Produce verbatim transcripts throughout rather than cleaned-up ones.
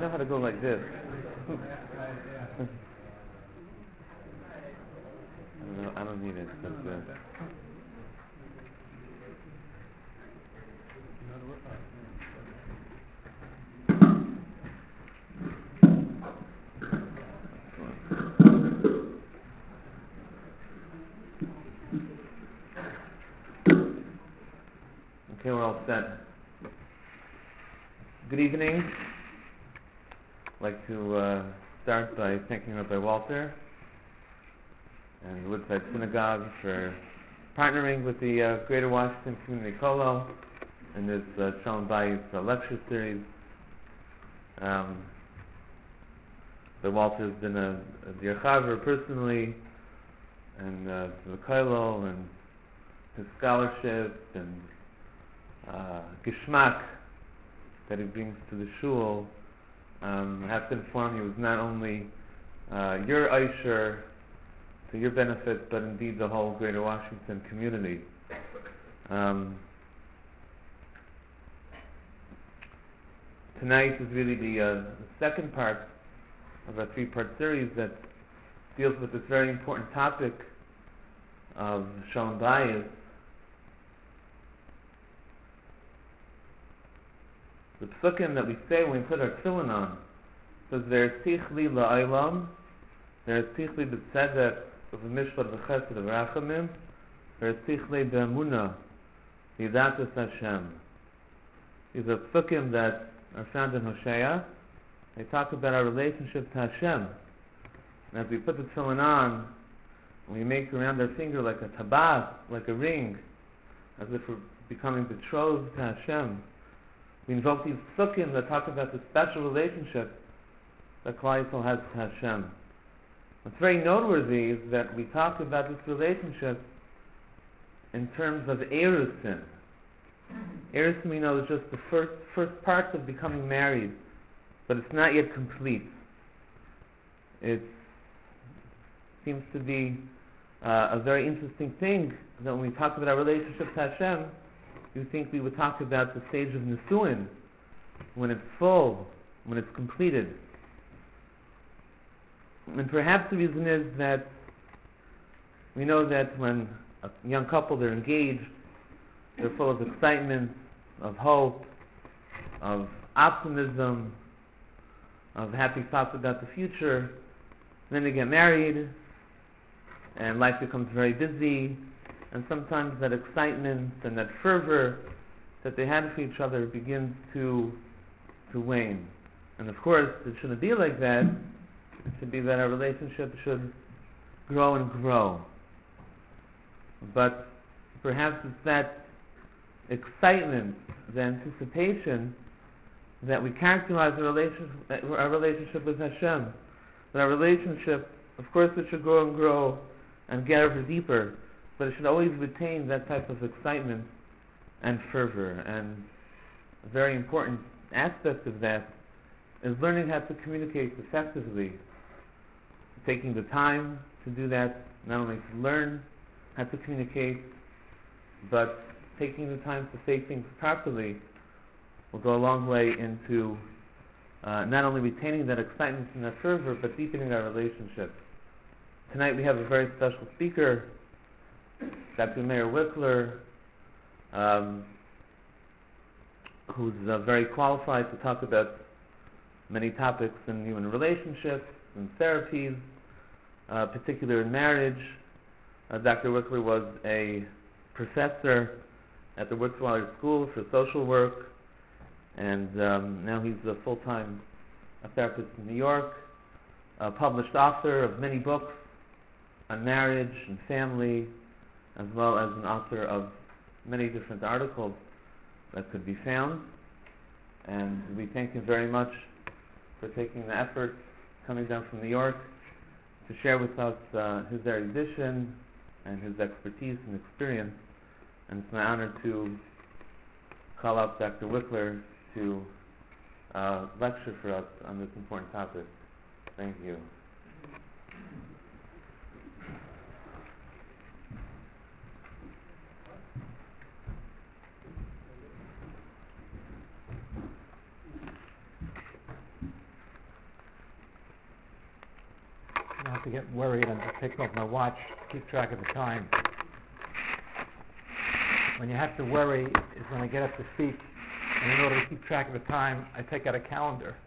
know how to go like this. I don't know. I don't need it. But, uh, okay, we're all set. Good evening. I'd like to uh, start by thanking Rabbi Walter and the Woodside Synagogue for partnering with the uh, Greater Washington Community Kollel in this uh, Shalom Bayis uh, lecture series. Um, Rabbi Walter has been a, a dear chaver personally, and uh, to the Kollel and his scholarship and uh, geschmack that he brings to the shul. Um, I have to inform you, it was not only uh, your Aisher to your benefit, but indeed the whole Greater Washington community. Um, tonight is really the, uh, the second part of a three-part series that deals with this very important topic of Shalom Bayis. The psukim that we say when we put our tefillin on says, "Ve'ertich li la'olam, ve'ertich li b'tzedek, v'mishpat v'chesed v'rachamim, ve'ertich li b'emunah, v'yidatas Hashem." These are psukim that are found in Hosea. They talk about our relationship to Hashem. And as we put the tefillin on, we make around our finger like a tabas, like a ring, as if we're becoming betrothed to Hashem. We invoke these psukim that talk about the special relationship that Klal Yisrael has to Hashem. What's very noteworthy is that we talk about this relationship in terms of erusin. Erusin, we know, is just the first first part of becoming married, but it's not yet complete. It seems to be uh, a very interesting thing that when we talk about our relationship to Hashem, you think we would talk about the stage of Nisuin, when it's full, when it's completed. And perhaps the reason is that we know that when a young couple, they're engaged, they're full of excitement, of hope, of optimism, of happy thoughts about the future. Then they get married, and life becomes very busy, and sometimes that excitement and that fervor that they had for each other begins to to wane. And of course, it shouldn't be like that. It should be that our relationship should grow and grow. But perhaps it's that excitement, the anticipation, that we characterize our relationship, our relationship with Hashem. That our relationship, of course, it should grow and grow and get ever deeper, but it should always retain that type of excitement and fervor. And a very important aspect of that is learning how to communicate effectively. Taking the time to do that, not only to learn how to communicate, but taking the time to say things properly will go a long way into uh, not only retaining that excitement and that fervor, but deepening our relationship. Tonight we have a very special speaker, Doctor Meir Wickler, um, who's uh, very qualified to talk about many topics in human relationships and therapies, uh, particularly in marriage. Uh, Doctor Wickler was a professor at the Wurtzweiler School for Social Work, and um, now he's a full-time a therapist in New York, a published author of many books on marriage and family, as well as an author of many different articles that could be found. And we thank him very much for taking the effort, coming down from New York, to share with us uh, his erudition and his expertise and experience. And it's my honor to call up Doctor Wickler to uh, lecture for us on this important topic. Thank you. to get worried and just take off my watch to keep track of the time. When you have to worry is when I get up to speak, and in order to keep track of the time, I take out a calendar.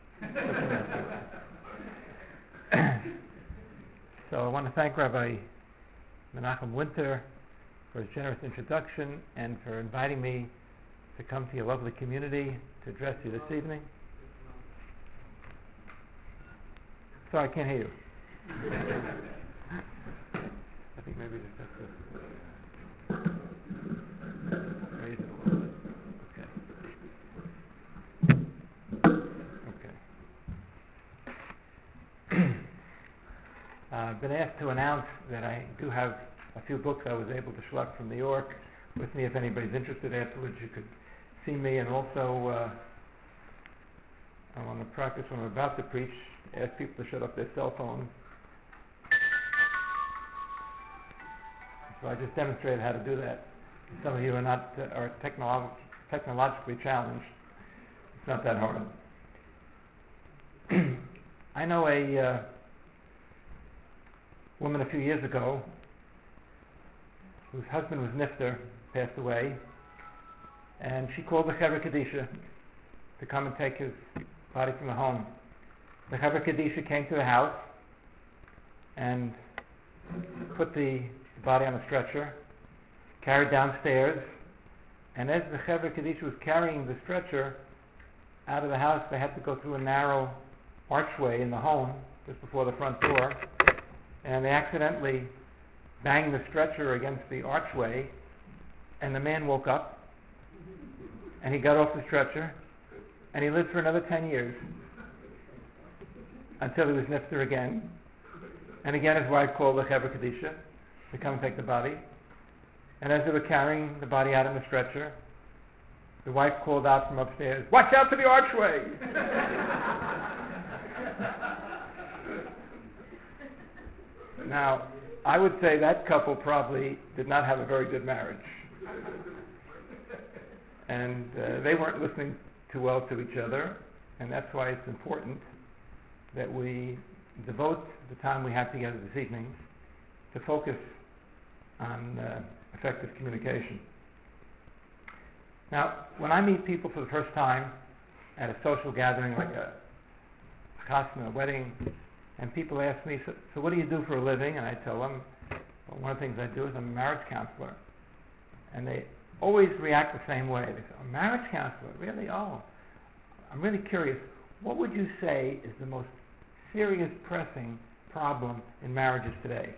So I want to thank Rabbi Menachem Winter for his generous introduction and for inviting me to come to your lovely community to address you this evening. Sorry, I can't hear you. I think maybe just have to raise it a little bit. Okay. Okay. uh, I've been asked to announce that I do have a few books I was able to schlep from New York with me. If anybody's interested afterwards, you could see me. And also, uh, I want to practice when I'm about to preach, ask people to shut off their cell phones. So I just demonstrated how to do that. Some of you are not uh, are technolo- technologically challenged. It's not that hard. I know a uh, woman a few years ago whose husband was nifter, passed away, and she called the Chevra Kadisha to come and take his body from the home. The Chevra Kadisha came to the house and put the body on a stretcher, carried downstairs, and as the Chevra Kadisha was carrying the stretcher out of the house, they had to go through a narrow archway in the home just before the front door, and they accidentally banged the stretcher against the archway, and the man woke up, and he got off the stretcher, and he lived for another ten years until he was nifter again. And again his wife called the Chevra Kadisha to come and take the body. And as they were carrying the body out in the stretcher, the wife called out from upstairs, "Watch out for the archway!" Now, I would say that couple probably did not have a very good marriage. And uh, they weren't listening too well to each other, and that's why it's important that we devote the time we have together this evening to focus on uh, effective communication. Now, when I meet people for the first time at a social gathering like a chasna, a wedding, and people ask me, so, so what do you do for a living? And I tell them, well, one of the things I do is I'm a marriage counselor. And they always react the same way. They say, a marriage counselor? Really? Oh, I'm really curious. What would you say is the most serious, pressing problem in marriages today?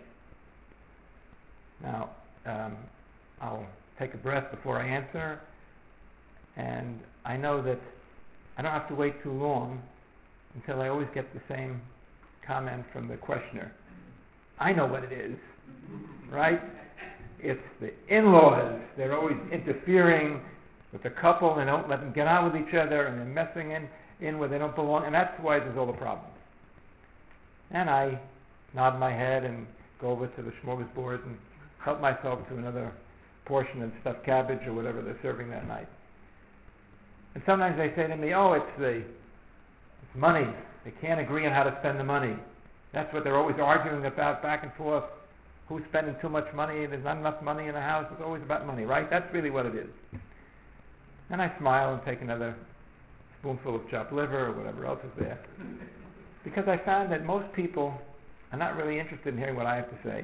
Now, um, I'll take a breath before I answer, and I know that I don't have to wait too long until I always get the same comment from the questioner. I know what it is, right? It's the in-laws. They're always interfering with the couple, and they don't let them get on with each other, and they're messing in, in where they don't belong, and that's why there's all the problems. And I nod my head and go over to the smorgasbord and help myself to another portion of stuffed cabbage or whatever they're serving that night. And sometimes they say to me, oh, it's the it's money. They can't agree on how to spend the money. That's what they're always arguing about, back and forth. Who's spending too much money? There's not enough money in the house. It's always about money, right? That's really what it is. And I smile and take another spoonful of chopped liver or whatever else is there. Because I found that most people are not really interested in hearing what I have to say.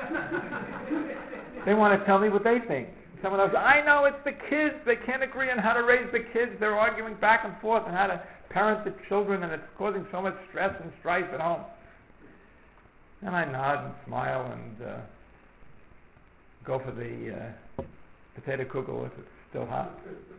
They want to tell me what they think. Someone else, I know, it's the kids. They can't agree on how to raise the kids. They're arguing back and forth on how to parent the children, and it's causing so much stress and strife at home. And I nod and smile and uh, go for the uh, potato kugel if it's still hot.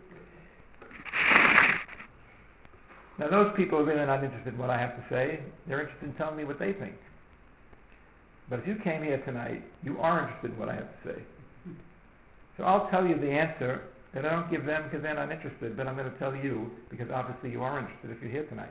Now those people are really not interested in what I have to say. They're interested in telling me what they think. But if you came here tonight, you are interested in what I have to say. So I'll tell you the answer that I don't give them because they're not interested, but I'm going to tell you because obviously you are interested if you're here tonight.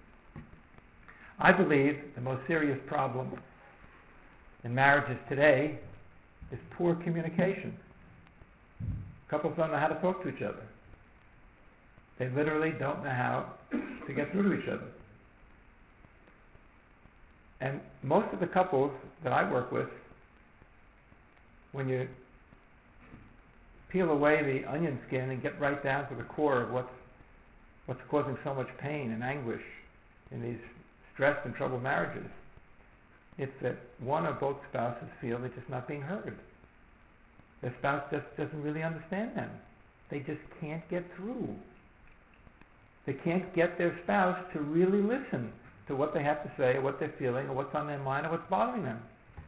I believe the most serious problem in marriages today is poor communication. Couples don't know how to talk to each other. They literally don't know how to get through to each other. And most of the couples that I work with, when you peel away the onion skin and get right down to the core of what's what's causing so much pain and anguish in these stressed and troubled marriages, it's that one or both spouses feel they're just not being heard. Their spouse just doesn't really understand them. They just can't get through. They can't get their spouse to really listen to what they have to say, or what they're feeling, or what's on their mind, or what's bothering them.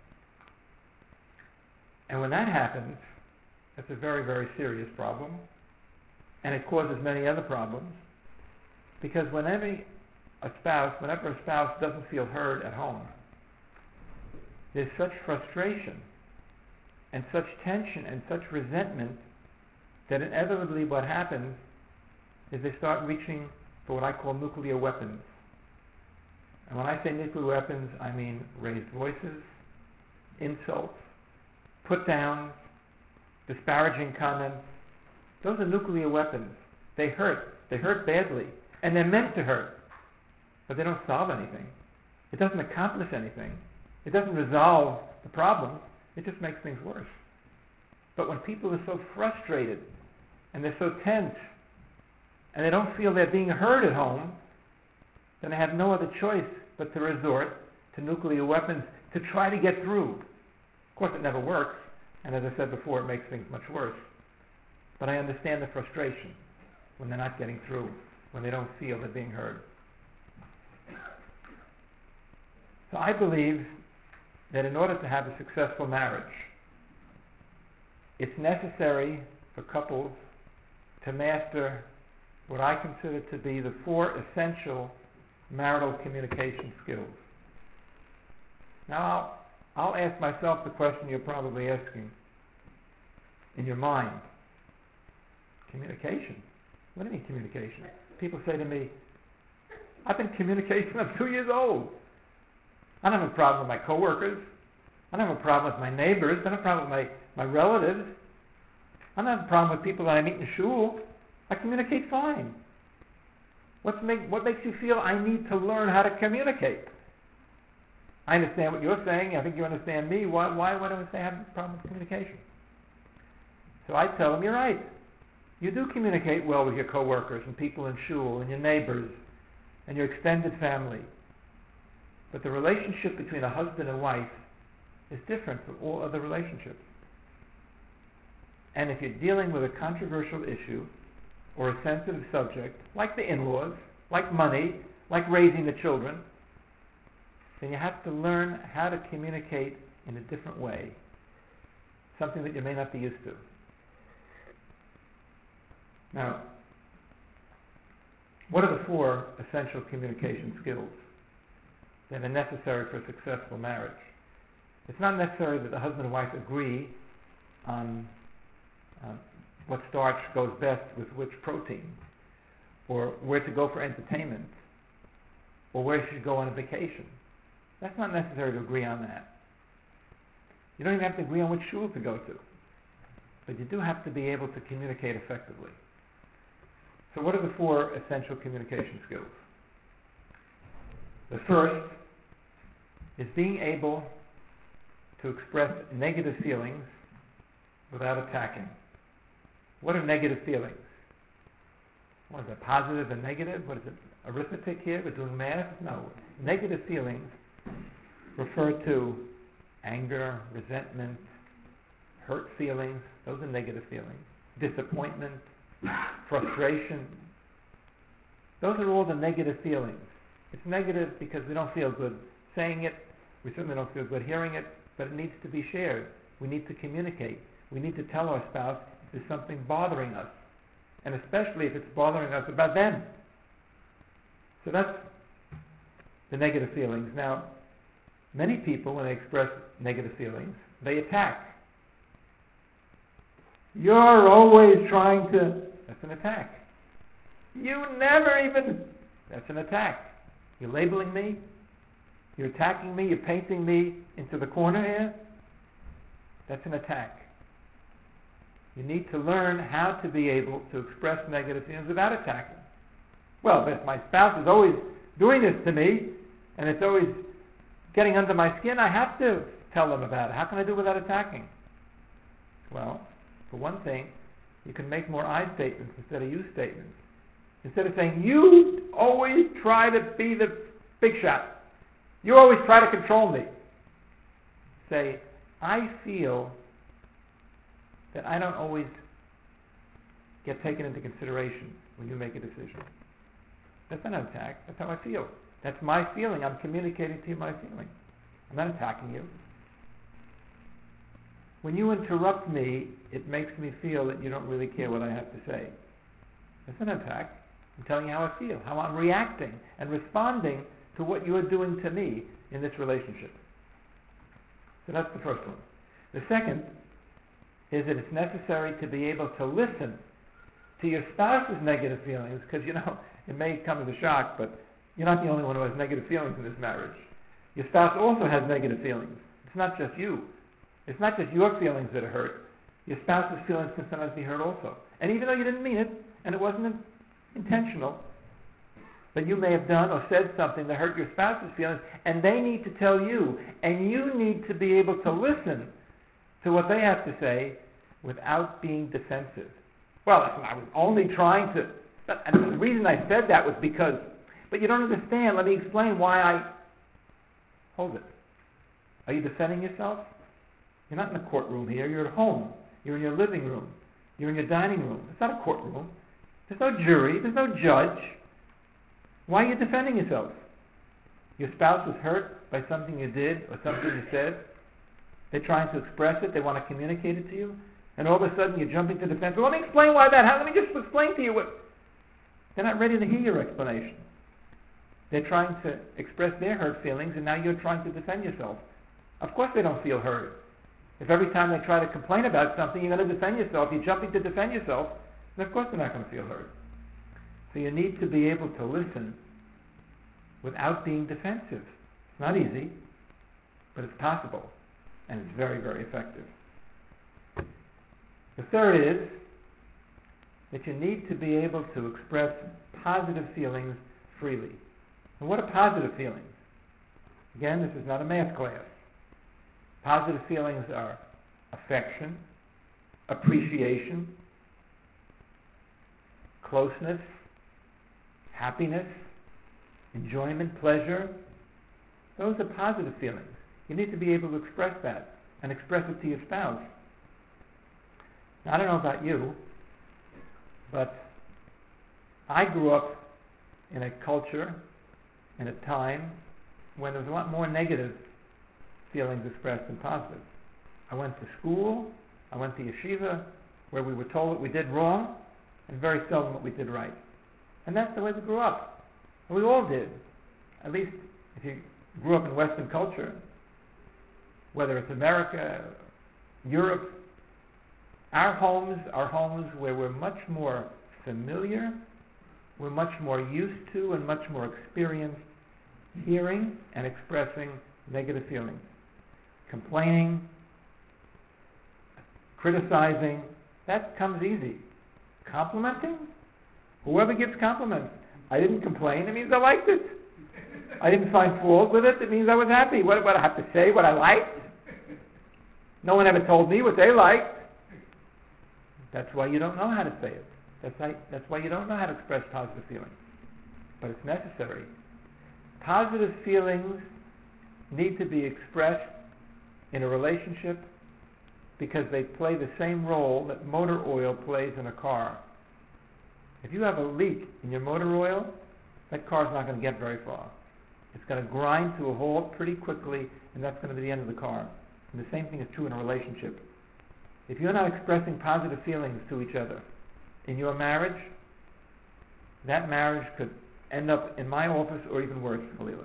And when that happens, it's a very, very serious problem, and it causes many other problems, because whenever a spouse, whenever a spouse doesn't feel heard at home, there's such frustration and such tension and such resentment that inevitably what happens is they start reaching for what I call nuclear weapons. And when I say nuclear weapons, I mean raised voices, insults, put downs, disparaging comments. Those are nuclear weapons. They hurt. They hurt badly. And they're meant to hurt. But they don't solve anything. It doesn't accomplish anything. It doesn't resolve the problems. It just makes things worse. But when people are so frustrated and they're so tense and they don't feel they're being heard at home, then they have no other choice but to resort to nuclear weapons to try to get through. Of course, it never works, and as I said before, it makes things much worse. But I understand the frustration when they're not getting through, when they don't feel they're being heard. So I believe that in order to have a successful marriage, it's necessary for couples to master what I consider to be the four essential marital communication skills. Now, I'll, I'll ask myself the question you're probably asking in your mind. Communication? What do you mean communication? People say to me, I've been communicating since I'm two years old. I don't have a problem with my coworkers. I don't have a problem with my neighbors. I don't have a problem with my, my relatives. I don't have a problem with people that I meet in shul. I communicate fine. What's make, what makes you feel I need to learn how to communicate? I understand what you're saying. I think you understand me. Why, why, why do I say I have a problem with communication? So I tell them, you're right. You do communicate well with your coworkers and people in shul and your neighbors and your extended family. But the relationship between a husband and wife is different from all other relationships. And if you're dealing with a controversial issue or a sensitive subject, like the in-laws, like money, like raising the children, then you have to learn how to communicate in a different way, something that you may not be used to. Now, what are the four essential communication skills that are necessary for a successful marriage? It's not necessary that the husband and wife agree on uh, what starch goes best with which protein, or where to go for entertainment, or where you should go on a vacation. That's not necessary to agree on that. You don't even have to agree on which shul to go to. But you do have to be able to communicate effectively. So what are the four essential communication skills? The first is being able to express negative feelings without attacking. What are negative feelings? What is it, positive and negative? What is it, arithmetic here? We're doing math? No. Negative feelings refer to anger, resentment, hurt feelings. Those are negative feelings. Disappointment, frustration. Those are all the negative feelings. It's negative because we don't feel good saying it. We certainly don't feel good hearing it, but it needs to be shared. We need to communicate. We need to tell our spouse if there's something bothering us, and especially if it's bothering us about them. So that's the negative feelings. Now, many people, when they express negative feelings, they attack. You're always trying to... That's an attack. You never even... That's an attack. You're labeling me. You're attacking me. You're painting me into the corner here. That's an attack. You need to learn how to be able to express negative feelings without attacking. Well, if my spouse is always doing this to me, and it's always getting under my skin, I have to tell them about it. How can I do it without attacking? Well, for one thing, you can make more I statements instead of you statements. Instead of saying, you always try to be the big shot. You always try to control me. Say, I feel that I don't always get taken into consideration when you make a decision. That's not an attack. That's how I feel. That's my feeling. I'm communicating to you my feeling. I'm not attacking you. When you interrupt me, it makes me feel that you don't really care what I have to say. That's not an attack. I'm telling you how I feel, how I'm reacting and responding to what you are doing to me in this relationship. So that's the first one. The second is that it's necessary to be able to listen to your spouse's negative feelings, because, you know, it may come as a shock, but you're not the only one who has negative feelings in this marriage. Your spouse also has negative feelings. It's not just you. It's not just your feelings that are hurt. Your spouse's feelings can sometimes be hurt also. And even though you didn't mean it, and it wasn't intentional, but you may have done or said something that hurt your spouse's feelings, and they need to tell you, and you need to be able to listen to what they have to say without being defensive. Well, listen, I was only trying to, and the reason I said that was because, but you don't understand, let me explain why I, hold it. Are you defending yourself? You're not in a courtroom here, you're at home. You're in your living room. You're in your dining room. It's not a courtroom. There's no jury, there's no judge. Why are you defending yourself? Your spouse was hurt by something you did or something you said. They're trying to express it, they want to communicate it to you, and all of a sudden you're jumping to defense. Well, let me explain why that. How, let me just explain to you what. They're not ready to hear your explanation. They're trying to express their hurt feelings, and now you're trying to defend yourself. Of course they don't feel hurt. If every time they try to complain about something, you're going to defend yourself, you're jumping to defend yourself, then of course they're not going to feel hurt. So you need to be able to listen without being defensive. It's not easy, but it's possible, and it's very, very effective. The third is that you need to be able to express positive feelings freely. And what are positive feelings? Again, this is not a math class. Positive feelings are affection, appreciation, closeness, happiness, enjoyment, pleasure. Those are positive feelings. You need to be able to express that and express it to your spouse. Now, I don't know about you, but I grew up in a culture, in a time, when there was a lot more negative feelings expressed than positive. I went to school, I went to yeshiva, where we were told what we did wrong, and very seldom what we did right. And that's the way we grew up. And we all did. At least if you grew up in Western culture, whether it's America, Europe, our homes are homes where we're much more familiar, we're much more used to and much more experienced hearing and expressing negative feelings. Complaining, criticizing, that comes easy. Complimenting? Whoever gives compliments. I didn't complain, it means I liked it. I didn't find fault with it, it means I was happy. What do I have to say? What I liked? No one ever told me what they liked. That's why you don't know how to say it. That's why, that's why you don't know how to express positive feelings. But it's necessary. Positive feelings need to be expressed in a relationship because they play the same role that motor oil plays in a car. If you have a leak in your motor oil, that car's not going to get very far. It's going to grind to a halt pretty quickly, and that's going to be the end of the car. And the same thing is true in a relationship. If you're not expressing positive feelings to each other in your marriage, that marriage could end up in my office or even worse, Khalilah.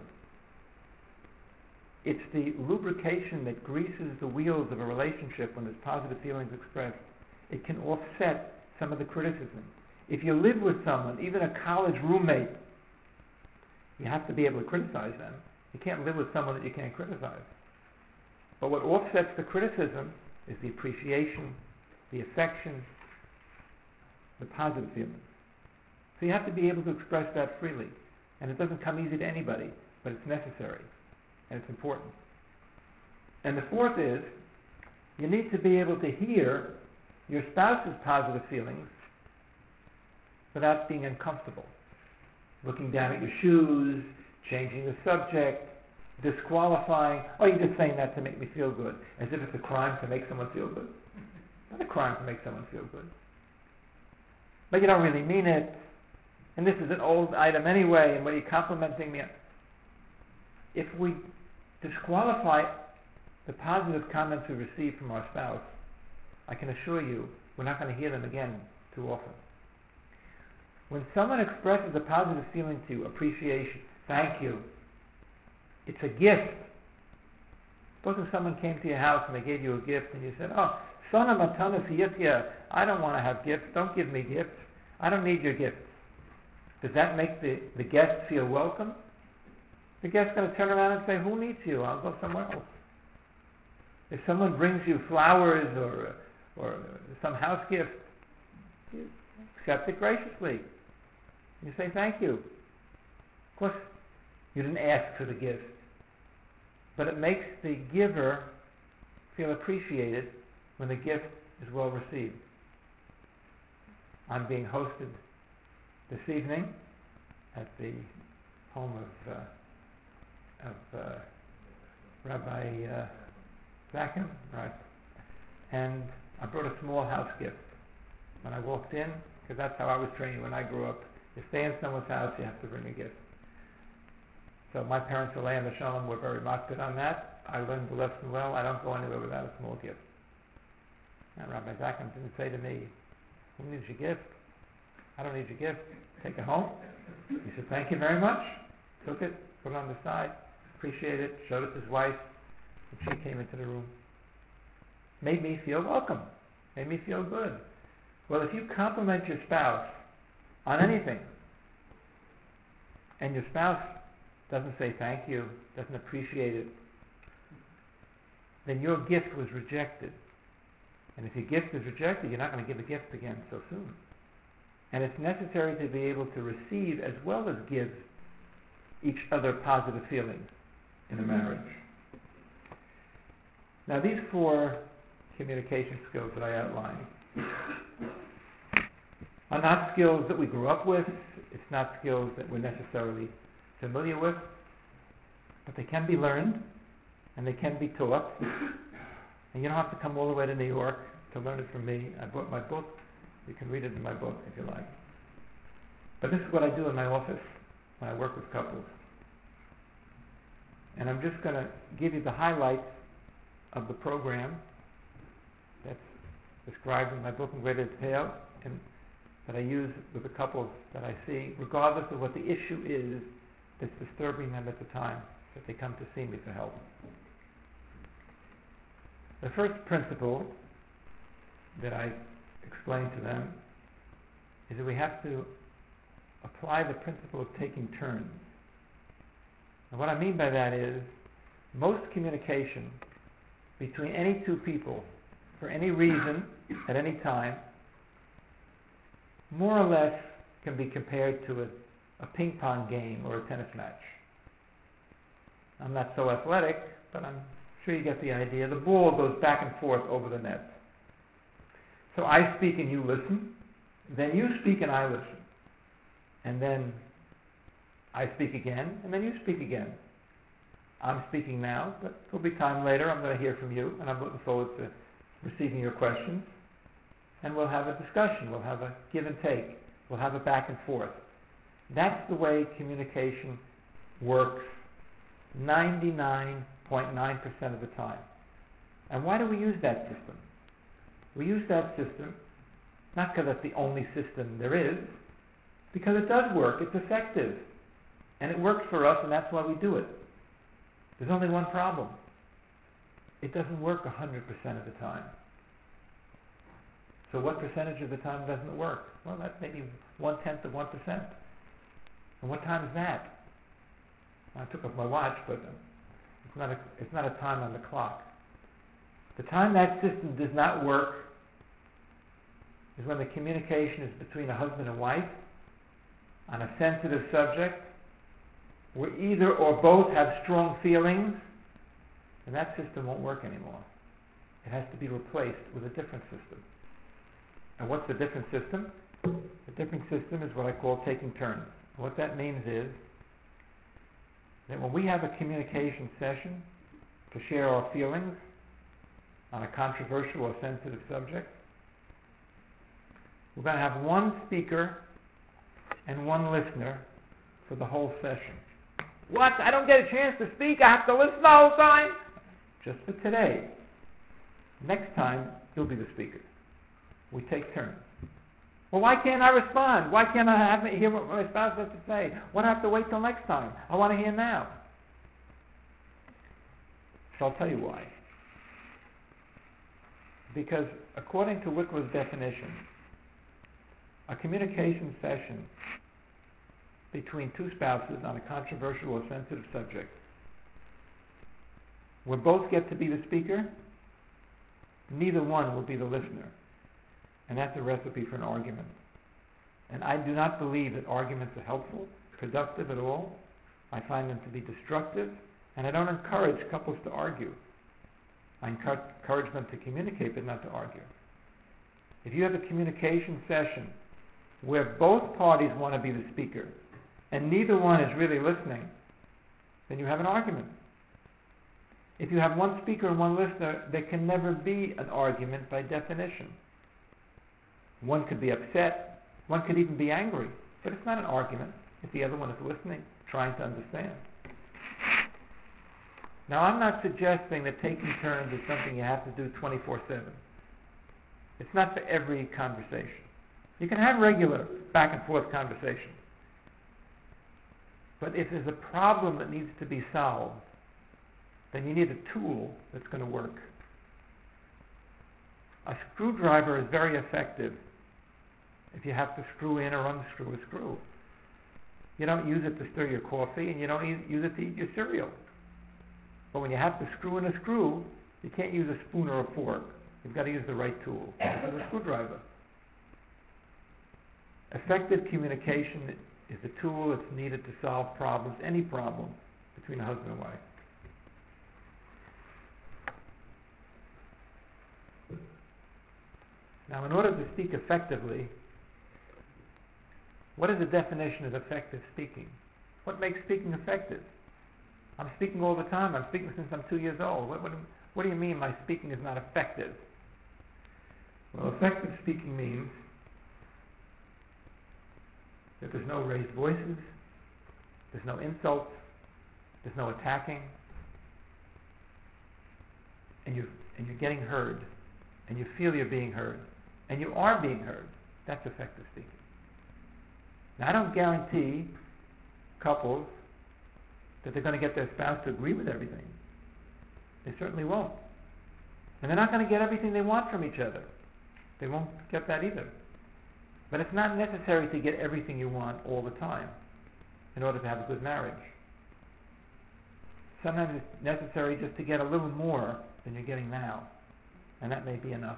It's the lubrication that greases the wheels of a relationship when there's positive feelings expressed. It can offset some of the criticism. If you live with someone, even a college roommate, you have to be able to criticize them. You can't live with someone that you can't criticize. But what offsets the criticism is the appreciation, the affection, the positive feelings. So you have to be able to express that freely. And it doesn't come easy to anybody, but it's necessary. and it's important. And the fourth is, you need to be able to hear your spouse's positive feelings without being uncomfortable. Looking down at your shoes, changing the subject, disqualifying. Oh, you're just saying that to make me feel good. As if it's a crime to make someone feel good. It's not a crime to make someone feel good. But you don't really mean it. And this is an old item anyway, and what are you complimenting me on? If we disqualify the positive comments we receive from our spouse, I can assure you we're not going to hear them again too often. When someone expresses a positive feeling to you, appreciation, thank you, it's a gift. Suppose if someone came to your house and they gave you a gift and you said, oh, son of Matanas Yitya, I don't want to have gifts, don't give me gifts, I don't need your gifts. Does that make the, the guest feel welcome? The guest's going to turn around and say, who needs you? I'll go somewhere else. If someone brings you flowers or, or some house gift, you accept it graciously. You say thank you. Of course, you didn't ask for the gift, but it makes the giver feel appreciated when the gift is well received. I'm being hosted this evening at the home of, uh, of uh, Rabbi uh, Zakim, right? And I brought a small house gift when I walked in, because that's how I was trained when I grew up. You stay in someone's house, you have to bring a gift. So my parents, Alei and Shalom, were very mocked on that. I learned the lesson well. I don't go anywhere without a small gift. And Rabbi Zakim didn't say to me, who needs your gift? I don't need your gift. Take it home. He said, thank you very much. Took it, put it on the side, appreciated it, showed it to his wife, and she came into the room. Made me feel welcome. Made me feel good. Well, if you compliment your spouse on anything, and your spouse doesn't say thank you, doesn't appreciate it, then your gift was rejected. And if your gift is rejected, you're not going to give a gift again so soon. And it's necessary to be able to receive as well as give each other positive feelings in a marriage. Now, these four communication skills that I outlined are not skills that we grew up with. It's not skills that we're necessarily familiar with, but they can be learned and they can be taught. And you don't have to come all the way to New York to learn it from me. I brought my book. You can read it in my book if you like. But this is what I do in my office when I work with couples. And I'm just going to give you the highlights of the program that's described in my book in greater detail and that I use with the couples that I see, regardless of what the issue is that's disturbing them at the time that they come to see me for help. The first principle that I explain to them is that we have to apply the principle of taking turns. And what I mean by that is most communication between any two people for any reason at any time more or less can be compared to a, a ping pong game or a tennis match. I'm not so athletic, but I'm sure you get the idea. The ball goes back and forth over the net. So I speak and you listen, then you speak and I listen. And then I speak again, and then you speak again. I'm speaking now, but there'll be time later. I'm going to hear from you, and I'm looking forward to receiving your questions. And we'll have a discussion. We'll have a give and take. We'll have a back and forth. That's the way communication works ninety-nine point nine percent of the time. And why do we use that system? We use that system not because it's the only system there is, because it does work. It's effective. And it works for us, and that's why we do it. There's only one problem. It doesn't work one hundred percent of the time. So what percentage of the time doesn't it work? Well, that's maybe one-tenth of one percent. And what time is that? Well, I took off my watch, but it's not a, it's not a time on the clock. The time that system does not work is when the communication is between a husband and wife on a sensitive subject, where either or both have strong feelings, then that system won't work anymore. It has to be replaced with a different system. And what's the different system? The different system is what I call taking turns. What that means is that when we have a communication session to share our feelings on a controversial or sensitive subject, we're going to have one speaker and one listener for the whole session. What? I don't get a chance to speak? I have to listen the whole time? Just for today. Next time, you'll be the speaker. We take turns. Well, why can't I respond? Why can't I have hear what my spouse has to say? Why do I have to wait till next time? I want to hear now. So I'll tell you why. Because according to Wicklow's definition, a communication session between two spouses on a controversial or sensitive subject, where both get to be the speaker, neither one will be the listener. And that's a recipe for an argument. And I do not believe that arguments are helpful, productive at all. I find them to be destructive, and I don't encourage couples to argue. I encourage them to communicate, but not to argue. If you have a communication session where both parties want to be the speaker, and neither one is really listening, then you have an argument. If you have one speaker and one listener, there can never be an argument by definition. One could be upset, one could even be angry, but it's not an argument if the other one is listening, trying to understand. Now, I'm not suggesting that taking turns is something you have to do twenty-four seven. It's not for every conversation. You can have regular back and forth conversation. But if there's a problem that needs to be solved, then you need a tool that's going to work. A screwdriver is very effective if you have to screw in or unscrew a screw. You don't use it to stir your coffee, and you don't use it to eat your cereal. But when you have to screw in a screw, you can't use a spoon or a fork. You've got to use the right tool. This is a screwdriver. Effective communication is a tool that's needed to solve problems, any problem, between a husband and wife. Now, in order to speak effectively, what is the definition of effective speaking? What makes speaking effective? I'm speaking all the time. I'm speaking since I'm two years old. What, what, what do you mean my speaking is not effective? Well, effective speaking means that there's no raised voices, there's no insults, there's no attacking, and, you, and you're getting heard, and you feel you're being heard, and you are being heard. That's effective speaking. Now, I don't guarantee couples that they're going to get their spouse to agree with everything. They certainly won't. And they're not going to get everything they want from each other. They won't get that either. But it's not necessary to get everything you want all the time in order to have a good marriage. Sometimes it's necessary just to get a little more than you're getting now. And that may be enough.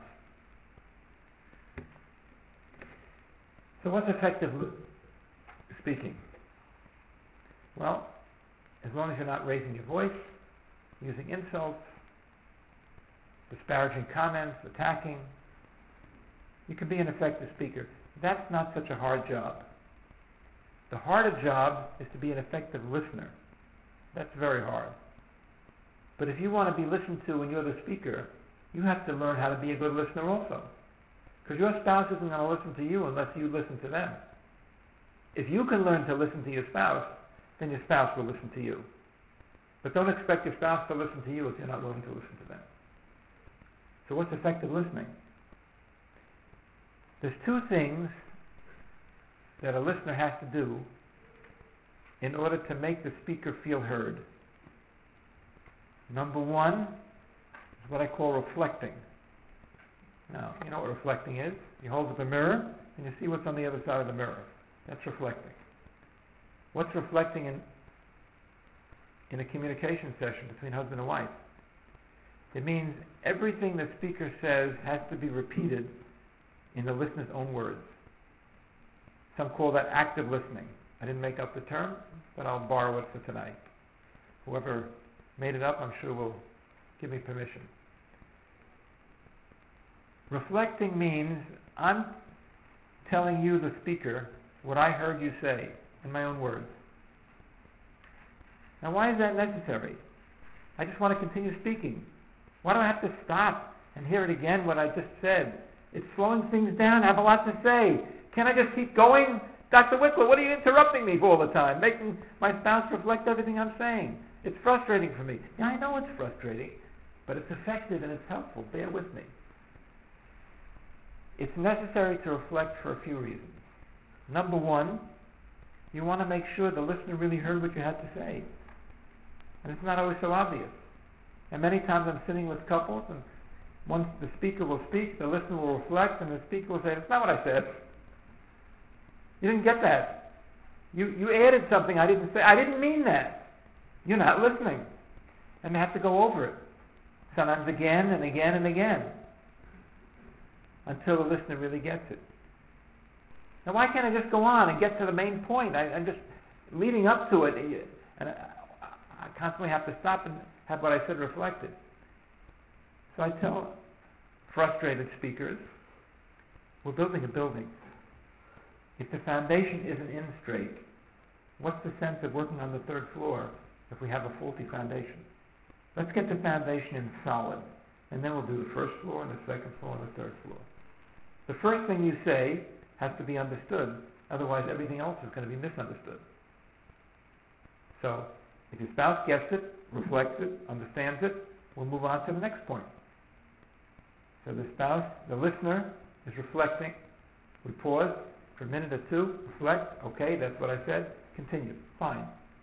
So what's effective speaking? Well, as long as you're not raising your voice, using insults, disparaging comments, attacking, you can be an effective speaker. That's not such a hard job. The harder job is to be an effective listener. That's very hard. But if you want to be listened to and you're the speaker, you have to learn how to be a good listener also. Because your spouse isn't going to listen to you unless you listen to them. If you can learn to listen to your spouse, then your spouse will listen to you. But don't expect your spouse to listen to you if you're not willing to listen to them. So what's effective listening? There's two things that a listener has to do in order to make the speaker feel heard. Number one is what I call reflecting. Now, you know what reflecting is? You hold up a mirror and you see what's on the other side of the mirror. That's reflecting. What's reflecting in, in a communication session between husband and wife? It means everything the speaker says has to be repeated in the listener's own words. Some call that active listening. I didn't make up the term, but I'll borrow it for tonight. Whoever made it up, I'm sure will give me permission. Reflecting means I'm telling you, the speaker, what I heard you say in my own words. Now, why is that necessary? I just want to continue speaking. Why do I have to stop and hear it again, what I just said? It's slowing things down. I have a lot to say. Can't I just keep going? Doctor Wickler, what are you interrupting me for all the time? Making my spouse reflect everything I'm saying. It's frustrating for me. Yeah, I know it's frustrating, but it's effective and it's helpful. Bear with me. It's necessary to reflect for a few reasons. Number one, you want to make sure the listener really heard what you had to say. And it's not always so obvious. And many times I'm sitting with couples, and once the speaker will speak, the listener will reflect, and the speaker will say, "That's not what I said. You didn't get that. You you added something I didn't say. I didn't mean that. You're not listening." And they have to go over it, sometimes again and again and again, until the listener really gets it. Now, why can't I just go on and get to the main point? I, I'm just leading up to it, and I, I constantly have to stop and have what I said reflected. So I tell frustrated speakers, we're building a building. If the foundation isn't in straight, what's the sense of working on the third floor if we have a faulty foundation? Let's get the foundation in solid, and then we'll do the first floor and the second floor and the third floor. The first thing you say has to be understood, otherwise everything else is going to be misunderstood. So, if your spouse gets it, reflects it, understands it, we'll move on to the next point. So the spouse, the listener, is reflecting. We pause for a minute or two, reflect, okay, that's what I said, continue, fine.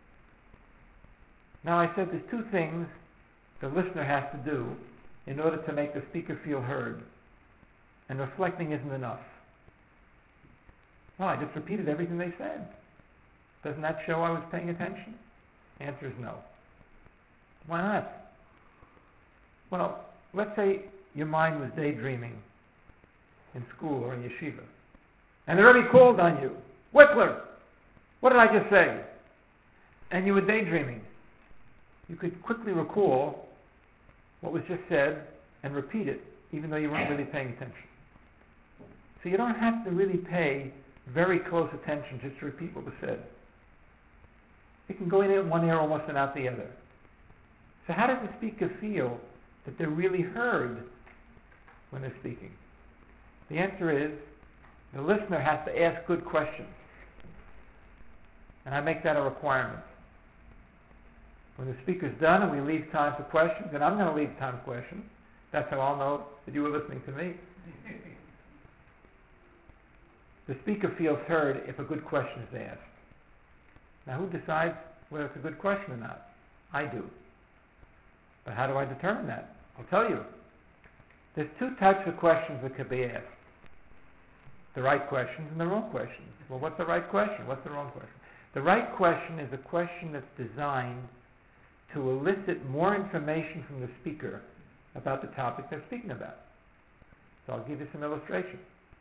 Now I said there's two things the listener has to do in order to make the speaker feel heard. And reflecting isn't enough. Well, I just repeated everything they said. Doesn't that show I was paying attention? The answer is no. Why not? Well, let's say your mind was daydreaming in school or in yeshiva, and they already called on you. Wickler, what did I just say? And you were daydreaming. You could quickly recall what was just said and repeat it, even though you weren't really paying attention. So you don't have to really pay very close attention just to repeat what was said. It can go in one ear almost and out the other. So how does the speaker feel that they're really heard when they're speaking? The answer is, the listener has to ask good questions. And I make that a requirement. When the speaker's done and we leave time for questions, and I'm going to leave time for questions, that's how I'll know that you were listening to me. The speaker feels heard if a good question is asked. Now, who decides whether it's a good question or not? I do. But how do I determine that? I'll tell you. There's two types of questions that could be asked. The right questions and the wrong questions. Well, what's the right question? What's the wrong question? The right question is a question that's designed to elicit more information from the speaker about the topic they're speaking about. So I'll give you some illustrations.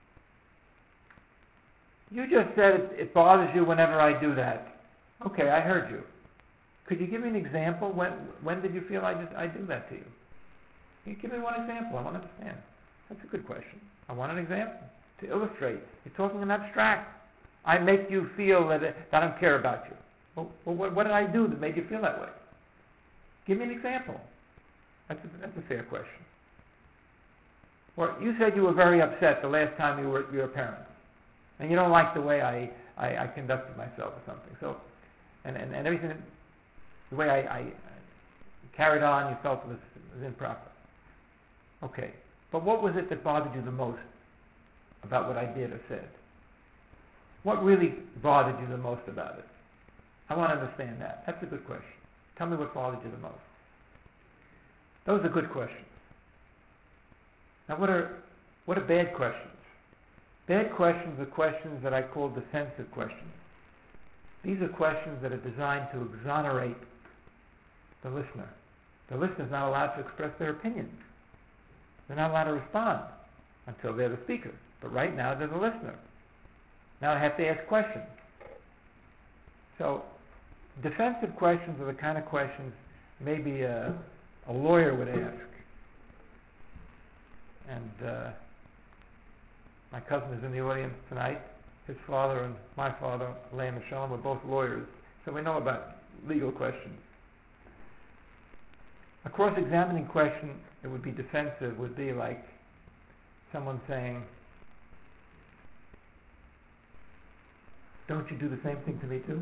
You just said it, it bothers you whenever I do that. Okay, I heard you. Could you give me an example? When when did you feel I just I do that to you? Can you give me one example? I want to understand. That's a good question. I want an example to illustrate. You're talking in abstract. I make you feel that, it, that I don't care about you. Well, well what, what did I do that made you feel that way? Give me an example. That's a, that's a fair question. Well, you said you were very upset the last time you were, you were a parent. And you don't like the way I, I, I conducted myself or something. So, and, and, and everything, the way I, I carried on, you felt it was, was improper. Okay. But what was it that bothered you the most about what I did or said? What really bothered you the most about it? I want to understand that. That's a good question. Tell me what bothered you the most. Those are good questions. Now, what are what are bad questions? Bad questions are questions that I call defensive questions. These are questions that are designed to exonerate the listener. The listener is not allowed to express their opinions. They're not allowed to respond until they're the speaker. But right now, they're the listener. Now I have to ask questions. So, defensive questions are the kind of questions maybe a, a lawyer would ask. And uh, my cousin is in the audience tonight. His father and my father, Elaine and Shalom, were both lawyers, so we know about legal questions. A cross-examining question that would be defensive would be like someone saying, "Don't you do the same thing to me too?"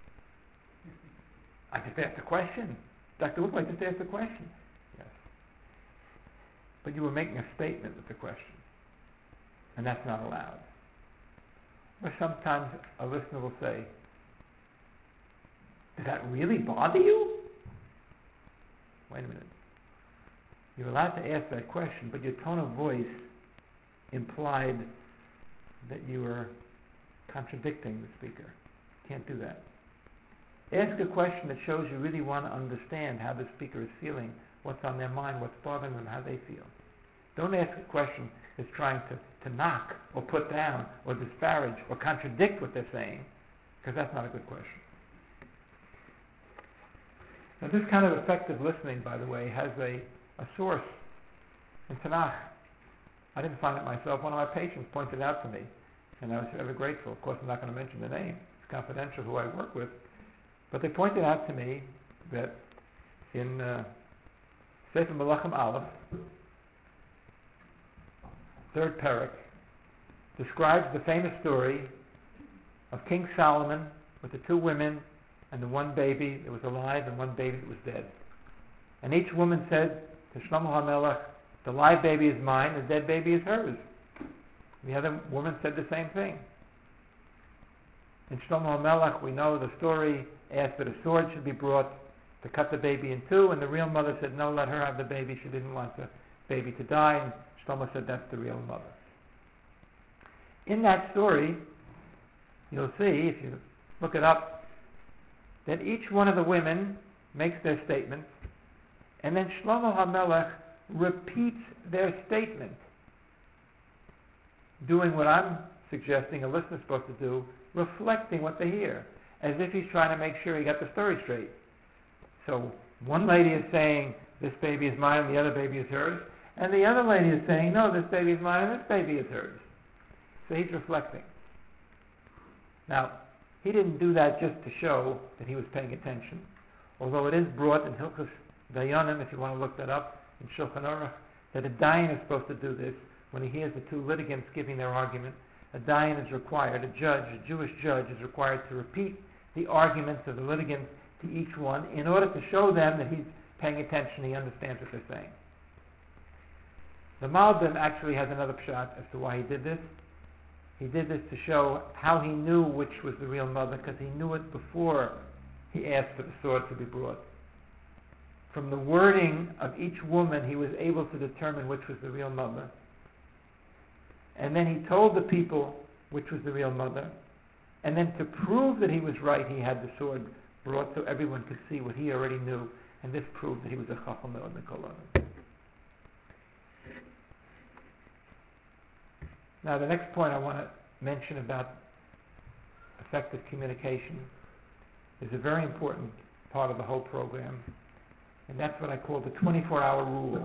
I just asked a question. Doctor Wolf, I just asked a question. Yes. But you were making a statement with the question, and that's not allowed. Or sometimes a listener will say, "Does that really bother you?" Wait a minute. You're allowed to ask that question, but your tone of voice implied that you were contradicting the speaker. You can't do that. Ask a question that shows you really want to understand how the speaker is feeling, what's on their mind, what's bothering them, how they feel. Don't ask a question that's trying to, to knock or put down or disparage or contradict what they're saying, because that's not a good question. Now, this kind of effective listening, by the way, has a, a source in Tanakh. I didn't find it myself. One of my patients pointed it out to me, and I was ever grateful. Of course, I'm not going to mention the name. It's confidential who I work with. But they pointed out to me that in uh, Sefer Melachim Aleph, third parak, describes the famous story of King Solomon with the two women and the one baby that was alive and one baby that was dead. And each woman said to Shlomo HaMelech, "The live baby is mine, the dead baby is hers." The other woman said the same thing. In Shlomo HaMelech, we know the story, asked that a sword should be brought to cut the baby in two, and the real mother said, "No, let her have the baby. She didn't want the baby to die." And Shlomo said, "That's the real mother." In that story, you'll see, if you look it up, that each one of the women makes their statements, and then Shlomo HaMelech repeats their statement, doing what I'm suggesting a listener's supposed to do, reflecting what they hear, as if he's trying to make sure he got the story straight. So one lady is saying, "This baby is mine, and the other baby is hers," and the other lady is saying, "No, this baby is mine, and this baby is hers." So he's reflecting. Now, he didn't do that just to show that he was paying attention, although it is brought in Hilchos Dayanim, if you want to look that up, in Shulchan Aruch, that a dayan is supposed to do this when he hears the two litigants giving their argument. A dayan is required, a judge, a Jewish judge, is required to repeat the arguments of the litigants to each one in order to show them that he's paying attention, he understands what they're saying. The Malbim actually has another pshat as to why he did this. He did this to show how he knew which was the real mother, because he knew it before he asked for the sword to be brought. From the wording of each woman, he was able to determine which was the real mother. And then he told the people which was the real mother. And then to prove that he was right, he had the sword brought so everyone could see what he already knew. And this proved that he was a Chacham Me'od Mikol Adam. Now, the next point I want to mention about effective communication is a very important part of the whole program, and that's what I call the twenty-four hour rule.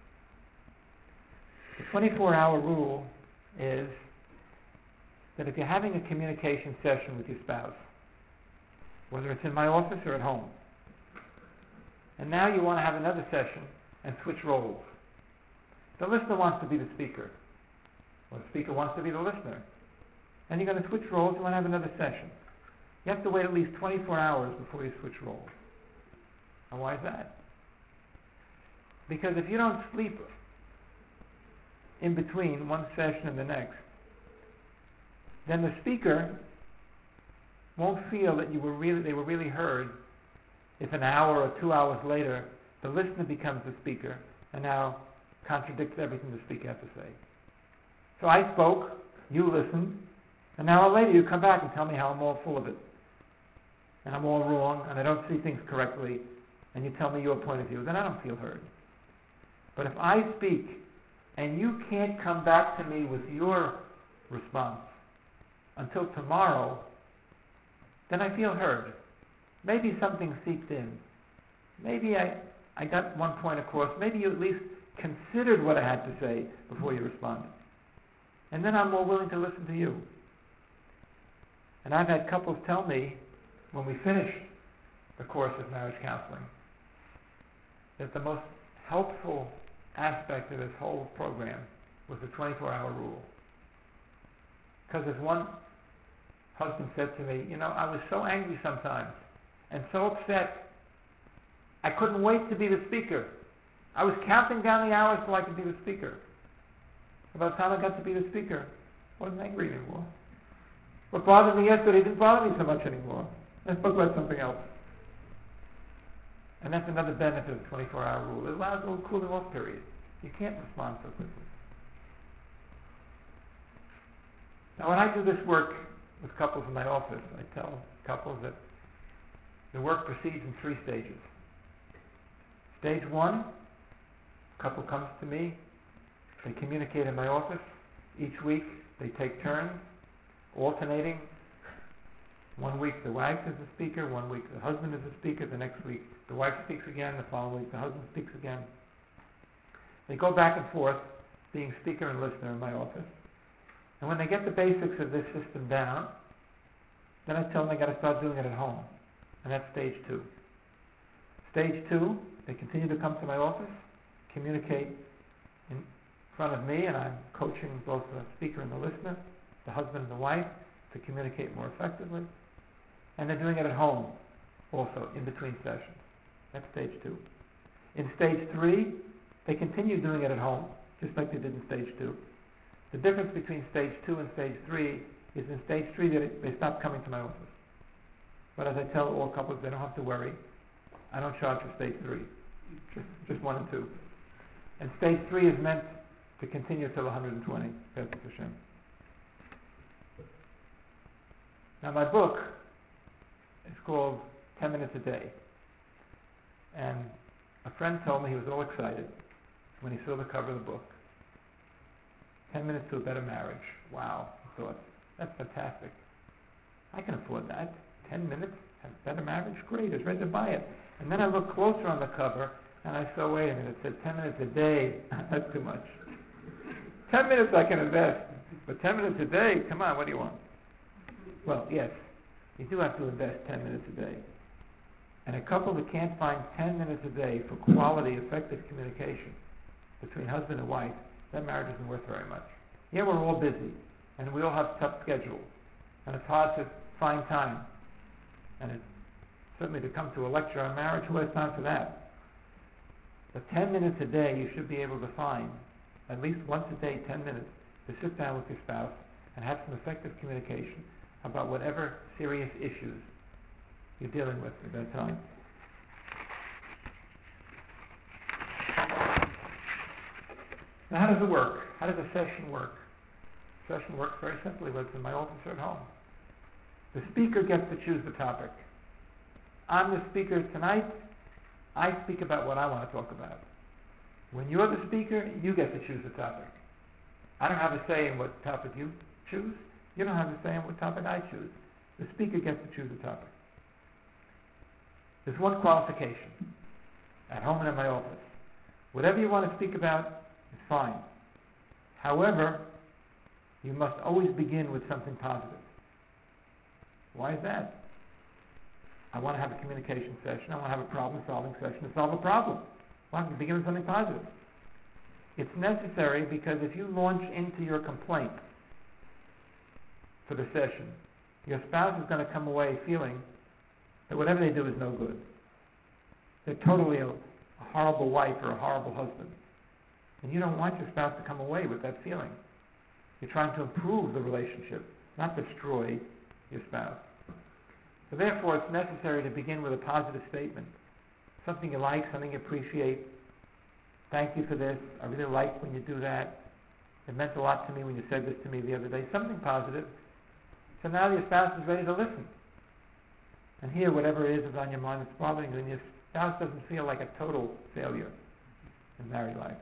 The twenty-four hour rule is that if you're having a communication session with your spouse, whether it's in my office or at home, and now you want to have another session and switch roles. The listener wants to be the speaker, or the speaker wants to be the listener. And you're going to switch roles, you want to have another session. You have to wait at least twenty-four hours before you switch roles. And why is that? Because if you don't sleep in between one session and the next, then the speaker won't feel that you were really, they were really heard if an hour or two hours later the listener becomes the speaker and now contradicts everything the speaker has to say. So I spoke, you listened, and now later you come back and tell me how I'm all full of it. And I'm all wrong, and I don't see things correctly, and you tell me your point of view, then I don't feel heard. But if I speak, and you can't come back to me with your response until tomorrow, then I feel heard. Maybe something seeped in. Maybe I, I got one point across. Maybe you at least considered what I had to say before you responded. And then I'm more willing to listen to you. And I've had couples tell me, when we finish the course of marriage counseling, that the most helpful aspect of this whole program was the twenty-four hour rule. Because as one husband said to me, you know, I was so angry sometimes and so upset, I couldn't wait to be the speaker. I was counting down the hours till I could be the speaker. By the time I got to be the speaker, I wasn't angry anymore. What bothered me yesterday didn't bother me so much anymore. I spoke about something else. And that's another benefit of the twenty-four hour rule. It allows a little cooling off period. You can't respond so quickly. Now when I do this work with couples in my office, I tell couples that the work proceeds in three stages. Stage one, a couple comes to me, they communicate in my office. Each week they take turns, alternating. One week the wife is the speaker, one week the husband is the speaker, the next week the wife speaks again, the following week the husband speaks again. They go back and forth, being speaker and listener in my office. And when they get the basics of this system down, then I tell them they got to start doing it at home. And that's stage two. Stage two, they continue to come to my office, communicate in front of me, and I'm coaching both the speaker and the listener, the husband and the wife, to communicate more effectively. And they're doing it at home also, in between sessions. That's stage two. In stage three, they continue doing it at home, just like they did in stage two. The difference between stage two and stage three is in stage three they, they stop coming to my office. But as I tell all couples, they don't have to worry. I don't charge for stage three, just, just one and two. And stage three is meant to continue till one hundred twenty, B'ezras Hashem. Now my book is called ten minutes a day. And a friend told me he was all excited when he saw the cover of the book. ten minutes to a better marriage. Wow, I thought, that's fantastic. I can afford that. ten minutes, have a better marriage? Great, I was ready to buy it. And then I looked closer on the cover, and I saw, wait a minute, it said ten minutes a day. That's too much. ten minutes I can invest, but ten minutes a day, come on, what do you want? Well, yes, you do have to invest ten minutes a day. And a couple that can't find ten minutes a day for quality, effective communication between husband and wife, that marriage isn't worth very much. Yeah, we're all busy, and we all have tough schedules, and it's hard to find time. And it's certainly to come to a lecture on marriage, who has time for that? But ten minutes a day, you should be able to find, at least once a day, ten minutes, to sit down with your spouse and have some effective communication about whatever serious issues you're dealing with at that time. Now, how does it work? How does a session work? A session works very simply, whether it's in my office or at home. The speaker gets to choose the topic. I'm the speaker tonight. I speak about what I want to talk about. When you're the speaker, you get to choose the topic. I don't have a say in what topic you choose. You don't have a say in what topic I choose. The speaker gets to choose the topic. There's one qualification, at home and in my office. Whatever you want to speak about is fine. However, you must always begin with something positive. Why is that? I want to have a communication session. I want to have a problem-solving session to solve a problem. Well, I have to begin with something positive. It's necessary because if you launch into your complaint for the session, your spouse is going to come away feeling that whatever they do is no good. They're totally a, a horrible wife or a horrible husband. And you don't want your spouse to come away with that feeling. You're trying to improve the relationship, not destroy your spouse. So therefore, it's necessary to begin with a positive statement. Something you like, something you appreciate. Thank you for this. I really like when you do that. It meant a lot to me when you said this to me the other day. Something positive. So now your spouse is ready to listen. And hear whatever it is that's on your mind that's bothering you, and your spouse doesn't feel like a total failure in married life.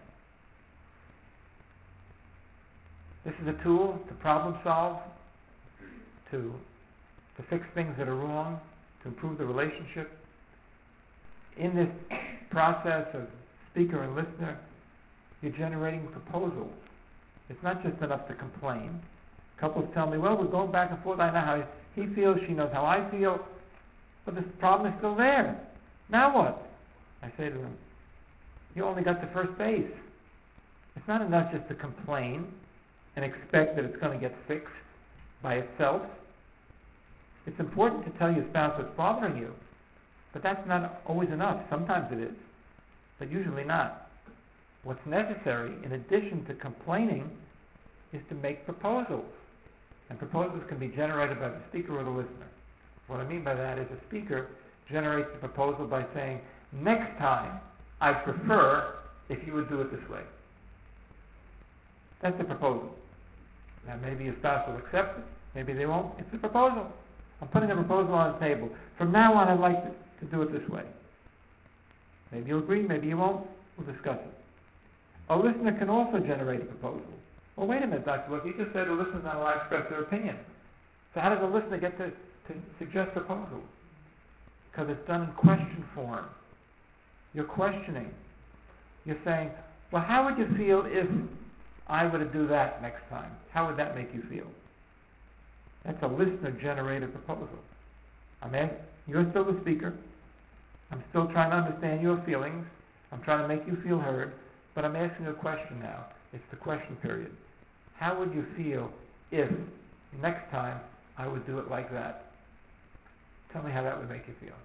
This is a tool to problem solve, to to fix things that are wrong, to improve the relationship. In this process of speaker and listener, you're generating proposals. It's not just enough to complain. Couples tell me, well, we're going back and forth. I know how he feels, she knows how I feel, but this problem is still there. Now what? I say to them, you only got to first base. It's not enough just to complain and expect that it's going to get fixed by itself. It's important to tell your spouse what's bothering you, but that's not always enough. Sometimes it is, but usually not. What's necessary, in addition to complaining, is to make proposals. And proposals can be generated by the speaker or the listener. What I mean by that is a speaker generates the proposal by saying, next time, I prefer if you would do it this way. That's the proposal. Now maybe your spouse will accept it, maybe they won't. It's a proposal. I'm putting a proposal on the table. From now on, I'd like to, to do it this way. Maybe you'll agree, maybe you won't. We'll discuss it. A listener can also generate a proposal. Well, wait a minute, Doctor Look, you just said a listener's not allowed to express their opinion. So how does a listener get to, to suggest proposals? Because it's done in question form. You're questioning. You're saying, well, how would you feel if I were to do that next time? How would that make you feel? That's a listener-generated proposal. I'm asking, you're still the speaker. I'm still trying to understand your feelings. I'm trying to make you feel heard. But I'm asking a question now. It's the question period. How would you feel if next time I would do it like that? Tell me how that would make you feel.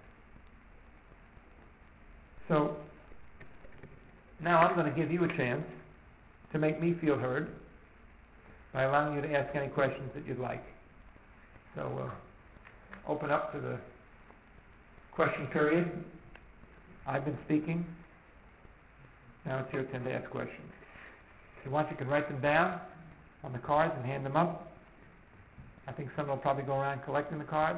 So now I'm going to give you a chance to make me feel heard by allowing you to ask any questions that you'd like. So uh, open up to the question period. I've been speaking. Now it's your turn to ask questions. If you want, you can write them down on the cards and hand them up. I think someone will probably go around collecting the cards.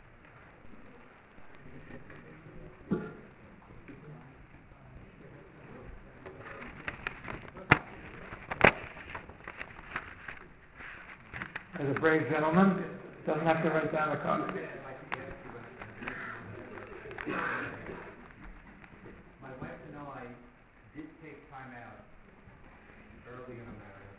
There's a brave gentleman. Doesn't have to write down the card. My wife and I did take time out early in our marriage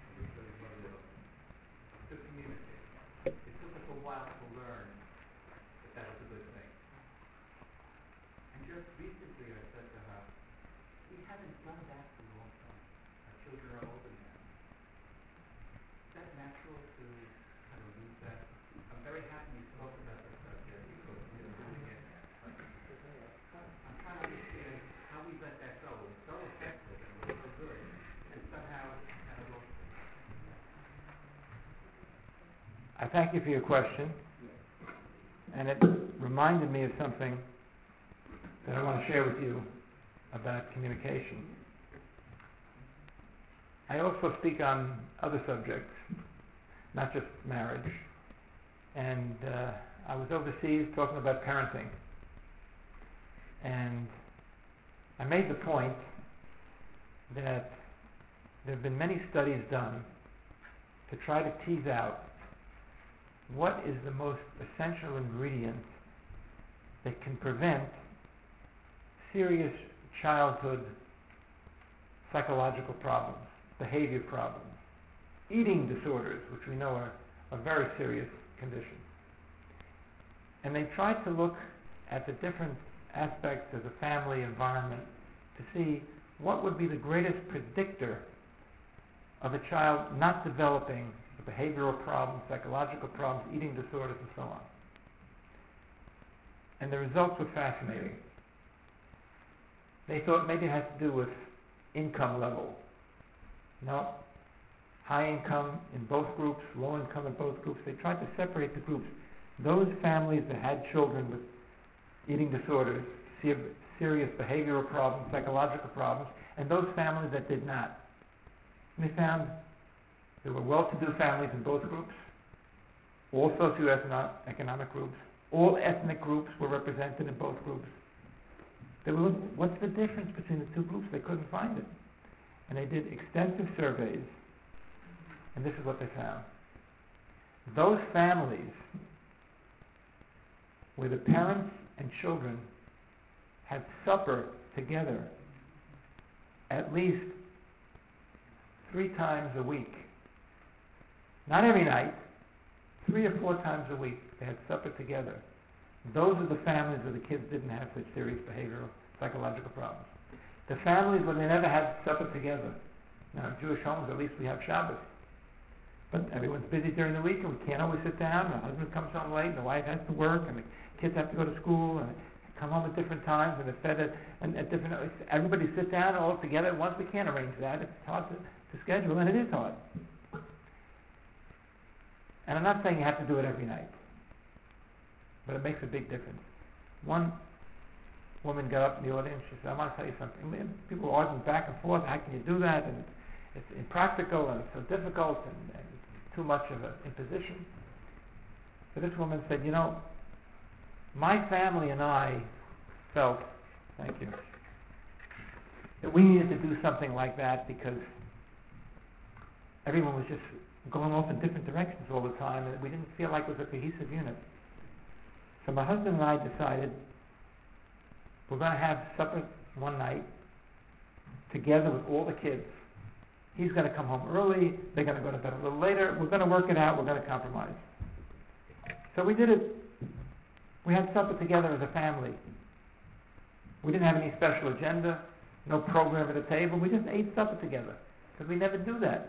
to communicate. It took us a while to learn that that was a good thing. And just recently I said to her, we haven't done that for a long time. Our children are older now. Is that natural to kind of lose that? I'm very happy you spoke about this subject because we're doing it. I'm trying to understand how we let that go. It's so effective and it was so good, and somehow kind of lost it. I thank you for your question, and it reminded me of something that I want to share with you about communication. I also speak on other subjects, not just marriage, and uh, I was overseas talking about parenting, and I made the point that there have been many studies done to try to tease out what is the most essential ingredient that can prevent serious childhood psychological problems, behavior problems, eating disorders, which we know are a very serious condition. And they tried to look at the different aspects of the family environment to see what would be the greatest predictor of a child not developing the behavioral problems, psychological problems, eating disorders, and so on. And the results were fascinating. They thought maybe it had to do with income level. No, high income in both groups, low income in both groups. They tried to separate the groups. Those families that had children with eating disorders, serious behavioral problems, psychological problems, and those families that did not. And they found there were well-to-do families in both groups, all socioeconomic groups, all ethnic groups were represented in both groups. They were looking, what's the difference between the two groups? They couldn't find it. And they did extensive surveys, and this is what they found. Those families where the parents and children had supper together at least three times a week. Not every night, three or four times a week they had supper together. Those are the families where the kids didn't have such serious behavioral, psychological problems. The families where they never had supper together. Now, in Jewish homes, at least we have Shabbos. But everyone's busy during the week, and we can't always sit down. The husband comes home late, and the wife has to work, and the kids have to go to school, and they come home at different times, and they're fed at, and at different. Everybody sit down all together at once. We can't arrange that. It's hard to, to schedule, and it is hard. And I'm not saying you have to do it every night, but it makes a big difference. One woman got up in the audience. She said, "I want to tell you something." I mean, people are arguing back and forth. How can you do that? And it's impractical, and it's so difficult, and, and it's too much of an imposition. So this woman said, "You know, my family and I felt, thank you, that we needed to do something like that because everyone was just going off in different directions all the time, and we didn't feel like it was a cohesive unit. So my husband and I decided we're going to have supper one night together with all the kids. He's going to come home early. They're going to go to bed a little later. We're going to work it out. We're going to compromise." So we did it. We had supper together as a family. We didn't have any special agenda, no program at the table. We just ate supper together because we never do that.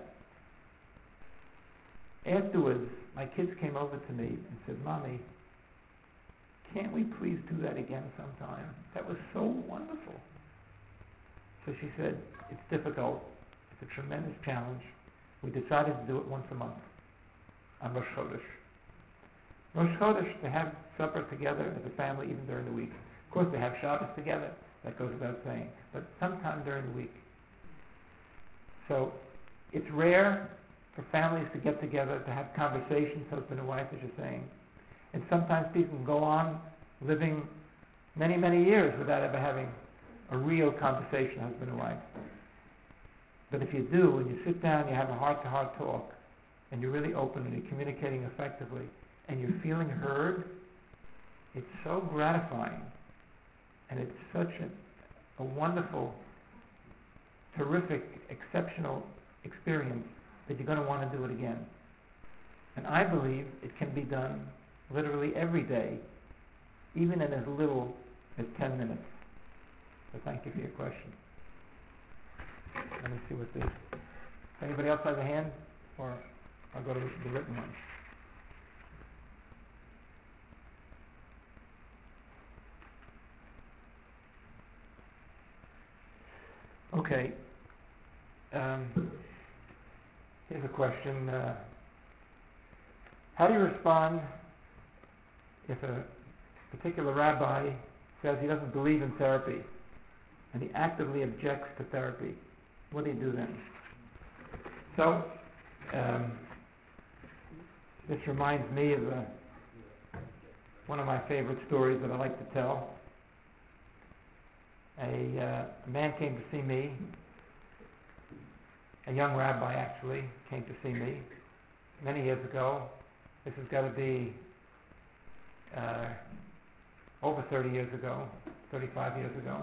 Afterwards, my kids came over to me and said, "Mommy, can't we please do that again sometime? That was so wonderful." So she said, "It's difficult. It's a tremendous challenge. We decided to do it once a month on Rosh Chodesh. Rosh Chodesh, they have supper together as a family even during the week. Of course, they have Shabbos together. That goes without saying. But sometime during the week. So it's rare for families to get together, to have conversations, husband and wife, as you're saying. And sometimes people can go on living many, many years without ever having a real conversation, husband and wife. But if you do, when you sit down, you have a heart-to-heart talk, and you're really open and you're communicating effectively, and you're feeling heard, it's so gratifying. And it's such a, a wonderful, terrific, exceptional experience that you're going to want to do it again. And I believe it can be done literally every day, even in as little as ten minutes. So thank you for your question. Let me see what this. Anybody else has a hand? Or I'll go to the written one. Okay. Um, here's a question. Uh, how do you respond if a particular rabbi says he doesn't believe in therapy and he actively objects to therapy? What do you do then? So, um, this reminds me of a, one of my favorite stories that I like to tell. A, uh, a man came to see me, a young rabbi actually came to see me many years ago. This has got to be uh, over thirty years ago, thirty-five years ago.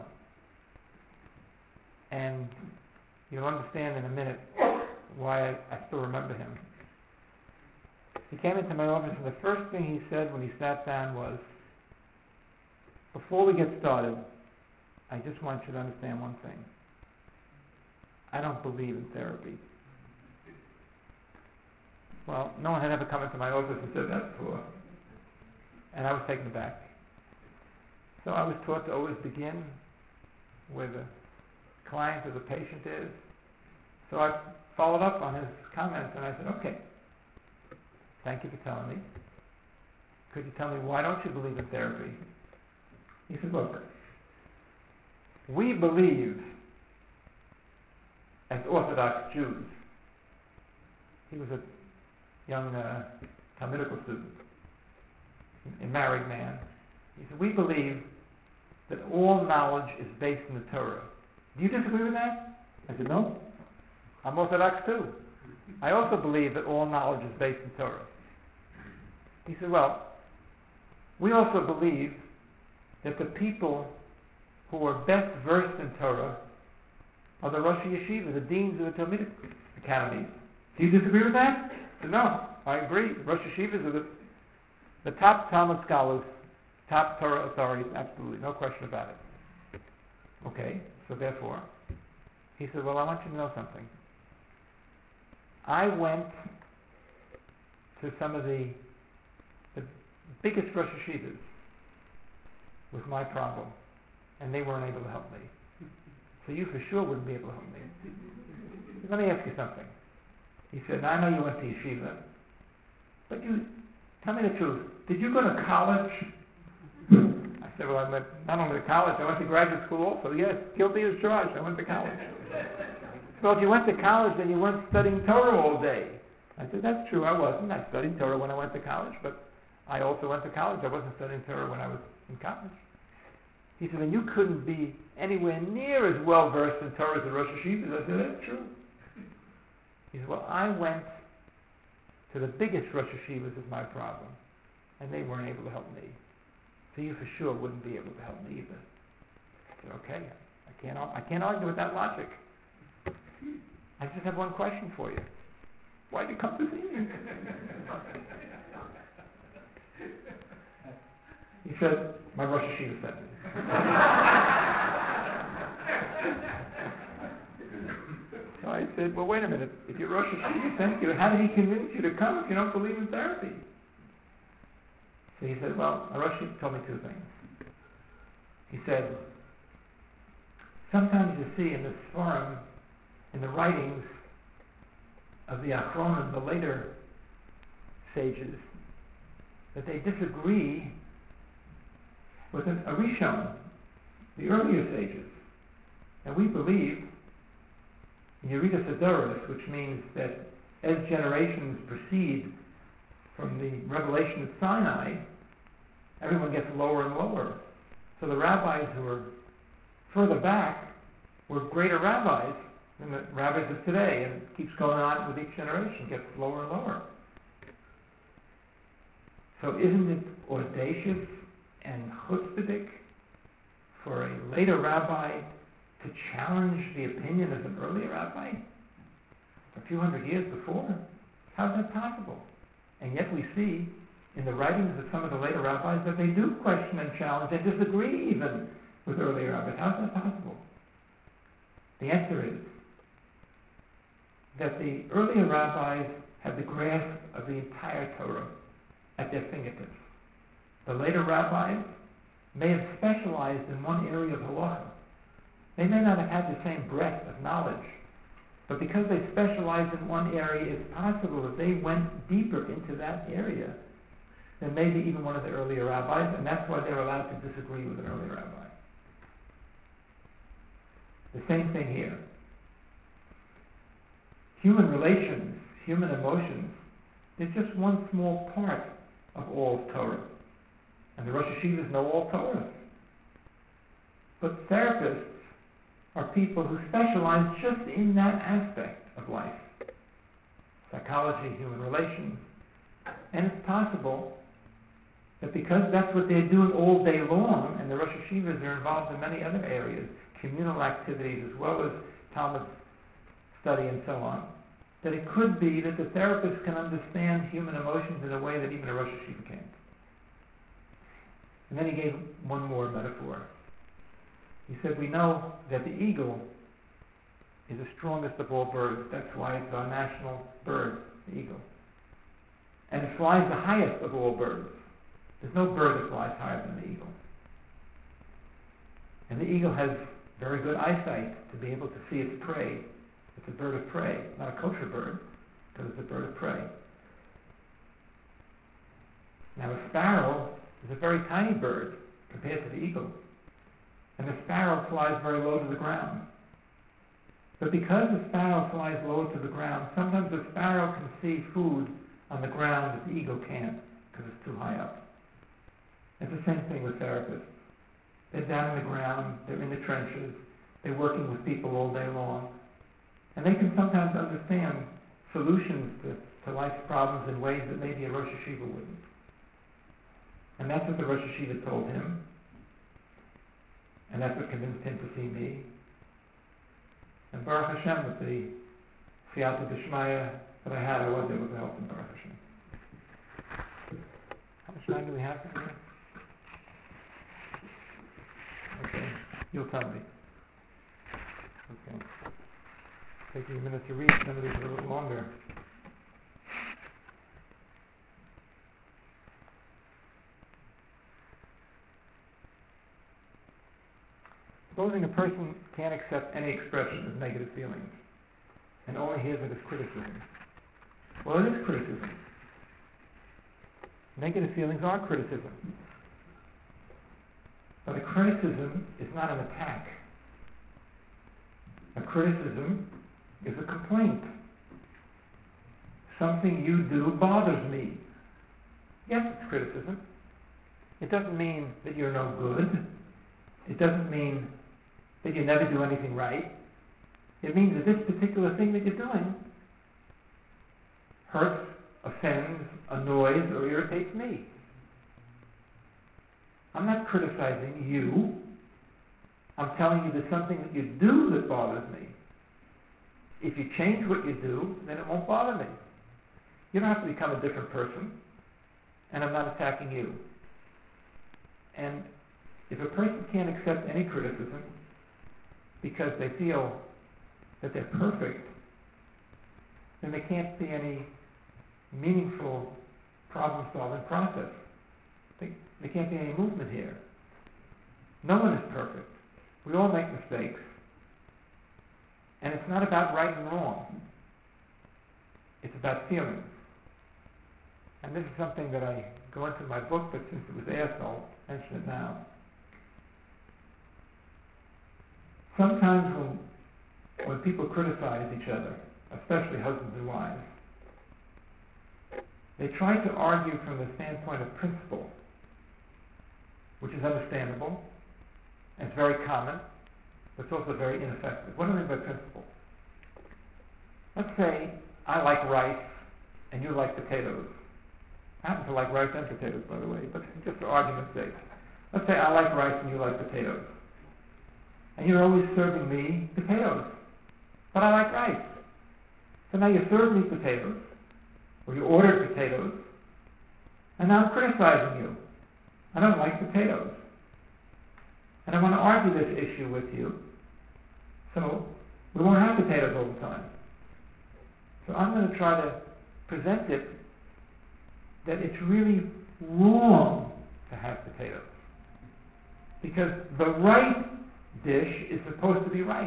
And you'll understand in a minute why I, I still remember him. He came into my office and the first thing he said when he sat down was, "Before we get started, I just want you to understand one thing. I don't believe in therapy." Well, no one had ever come into my office and said that before. And I was taken aback. So I was taught to always begin where the client or the patient is. So I followed up on his comments and I said, "Okay, thank you for telling me. Could you tell me why don't you believe in therapy?" He said, "Look, we believe as Orthodox Jews." He was a young uh, Talmudical student, a married man. He said, "We believe that all knowledge is based in the Torah. Do you disagree with that?" I said, "No, I'm Orthodox too. I also believe that all knowledge is based in Torah." He said, "Well, We also believe that the people who are best versed in Torah are the Rosh Yeshiva, the deans of the Talmudic academies. Do you disagree with that? No, I agree. Rosh Yeshivas are the, the top Talmud scholars, top Torah authorities, absolutely, no question about it. Okay, so therefore, he said, well, I want you to know something. I went to some of the, the biggest Rosh Yeshivas with my problem, and they weren't able to help me. So you for sure wouldn't be able to help me. Let me ask you something. He said, now I know you went to yeshiva, but you, tell me the truth, did you go to college? I said, well, I went not only to college, I went to graduate school also. Yes, guilty as charged, I went to college. So if you went to college, then you weren't studying Torah all day. I said, that's true, I wasn't. I studied Torah when I went to college, but I also went to college. I wasn't studying Torah when I was in college. He said, and you couldn't be anywhere near as well versed in Torah as the Rosh Yeshivas. I said, that's true. He said, well, I went to the biggest Rosh Yeshivas as my problem, and they weren't able to help me. So you for sure wouldn't be able to help me either. I said, okay, I can't, I can't argue with that logic. I just have one question for you. Why did you come to see me? He said, my Rosh Yeshiva sent me. So I said, well, wait a minute. If your Rosh Yeshiva sent you, how did he convince you to come if you don't believe in therapy? So he said, well, my Rosh Yeshiva told me two things. He said, sometimes you see in the Sfarim, in the writings of the Achronim, the later sages, that they disagree with an Arishon, the earlier sages. And we believe in Yerida Sadoros, which means that as generations proceed from the revelation of Sinai, everyone gets lower and lower. So the rabbis who are further back were greater rabbis than the rabbis of today, and it keeps going on with each generation, gets lower and lower. So isn't it audacious and chutzpahdik for a later rabbi to challenge the opinion of an earlier rabbi a few hundred years before? How's that possible? And yet we see in the writings of some of the later rabbis that they do question and challenge and disagree even with earlier rabbis. How's that possible? The answer is that the earlier rabbis had the grasp of the entire Torah at their fingertips. The later rabbis may have specialized in one area of halacha. They may not have had the same breadth of knowledge, but because they specialized in one area, it's possible that they went deeper into that area than maybe even one of the earlier rabbis, and that's why they're allowed to disagree with an earlier rabbi. The same thing here. Human relations, human emotions, is just one small part of all of Torah. And the Rosh Yeshivas know all Torah. But therapists are people who specialize just in that aspect of life. Psychology, human relations. And it's possible that because that's what they're doing all day long, and the Rosh Yeshivas are involved in many other areas, communal activities as well as Talmud study and so on, that it could be that the therapist can understand human emotions in a way that even a Rosh Yeshiva can't. And then he gave one more metaphor. He said, we know that the eagle is the strongest of all birds. That's why it's our national bird, the eagle. And it flies the highest of all birds. There's no bird that flies higher than the eagle. And the eagle has very good eyesight to be able to see its prey. It's a bird of prey, not a kosher bird, because it's a bird of prey. Now a sparrow is a very tiny bird compared to the eagle. And the sparrow flies very low to the ground. But because the sparrow flies low to the ground, sometimes the sparrow can see food on the ground that the eagle can't because it's too high up. It's the same thing with therapists. They're down on the ground, they're in the trenches, they're working with people all day long. And they can sometimes understand solutions to, to life's problems in ways that maybe a Rosh Yeshiva wouldn't. And that's what the Rosh Hashiva told him. And that's what convinced him to see me. And Baruch Hashem, with the Siyata D'Shmaya that I had, I was able to help him, Baruch Hashem. How much time do we have for here? Okay, you'll tell me. Okay. Taking a minute to read, some of these are a little longer. Supposing a person can't accept any expression of negative feelings and only hears it as criticism. Well, it is criticism. Negative feelings are criticism. But a criticism is not an attack. A criticism is a complaint. Something you do bothers me. Yes, it's criticism. It doesn't mean that you're no good. It doesn't mean that you never do anything right. It means that this particular thing that you're doing hurts, offends, annoys, or irritates me. I'm not criticizing you. I'm telling you there's something that you do that bothers me. If you change what you do, then it won't bother me. You don't have to become a different person, and I'm not attacking you. And if a person can't accept any criticism because they feel that they're perfect, then they can't see any meaningful problem-solving process. They, they can't see any movement here. No one is perfect. We all make mistakes. And it's not about right and wrong. It's about feelings. And this is something that I go into my book, but since it was asked, I'll mention it now. Sometimes when, when people criticize each other, especially husbands and wives, they try to argue from the standpoint of principle, which is understandable, and it's very common, but it's also very ineffective. What do I mean by principle? Let's say I like rice and you like potatoes. I happen to like rice and potatoes, by the way, but just for argument's sake. Let's say I like rice and you like potatoes. And you're always serving me potatoes. But I like rice. So now you serve me potatoes, or you ordered potatoes, and now I'm criticizing you. I don't like potatoes. And I want to argue this issue with you, so we won't have potatoes all the time. So I'm going to try to present it that it's really wrong to have potatoes. Because the right dish is supposed to be rice.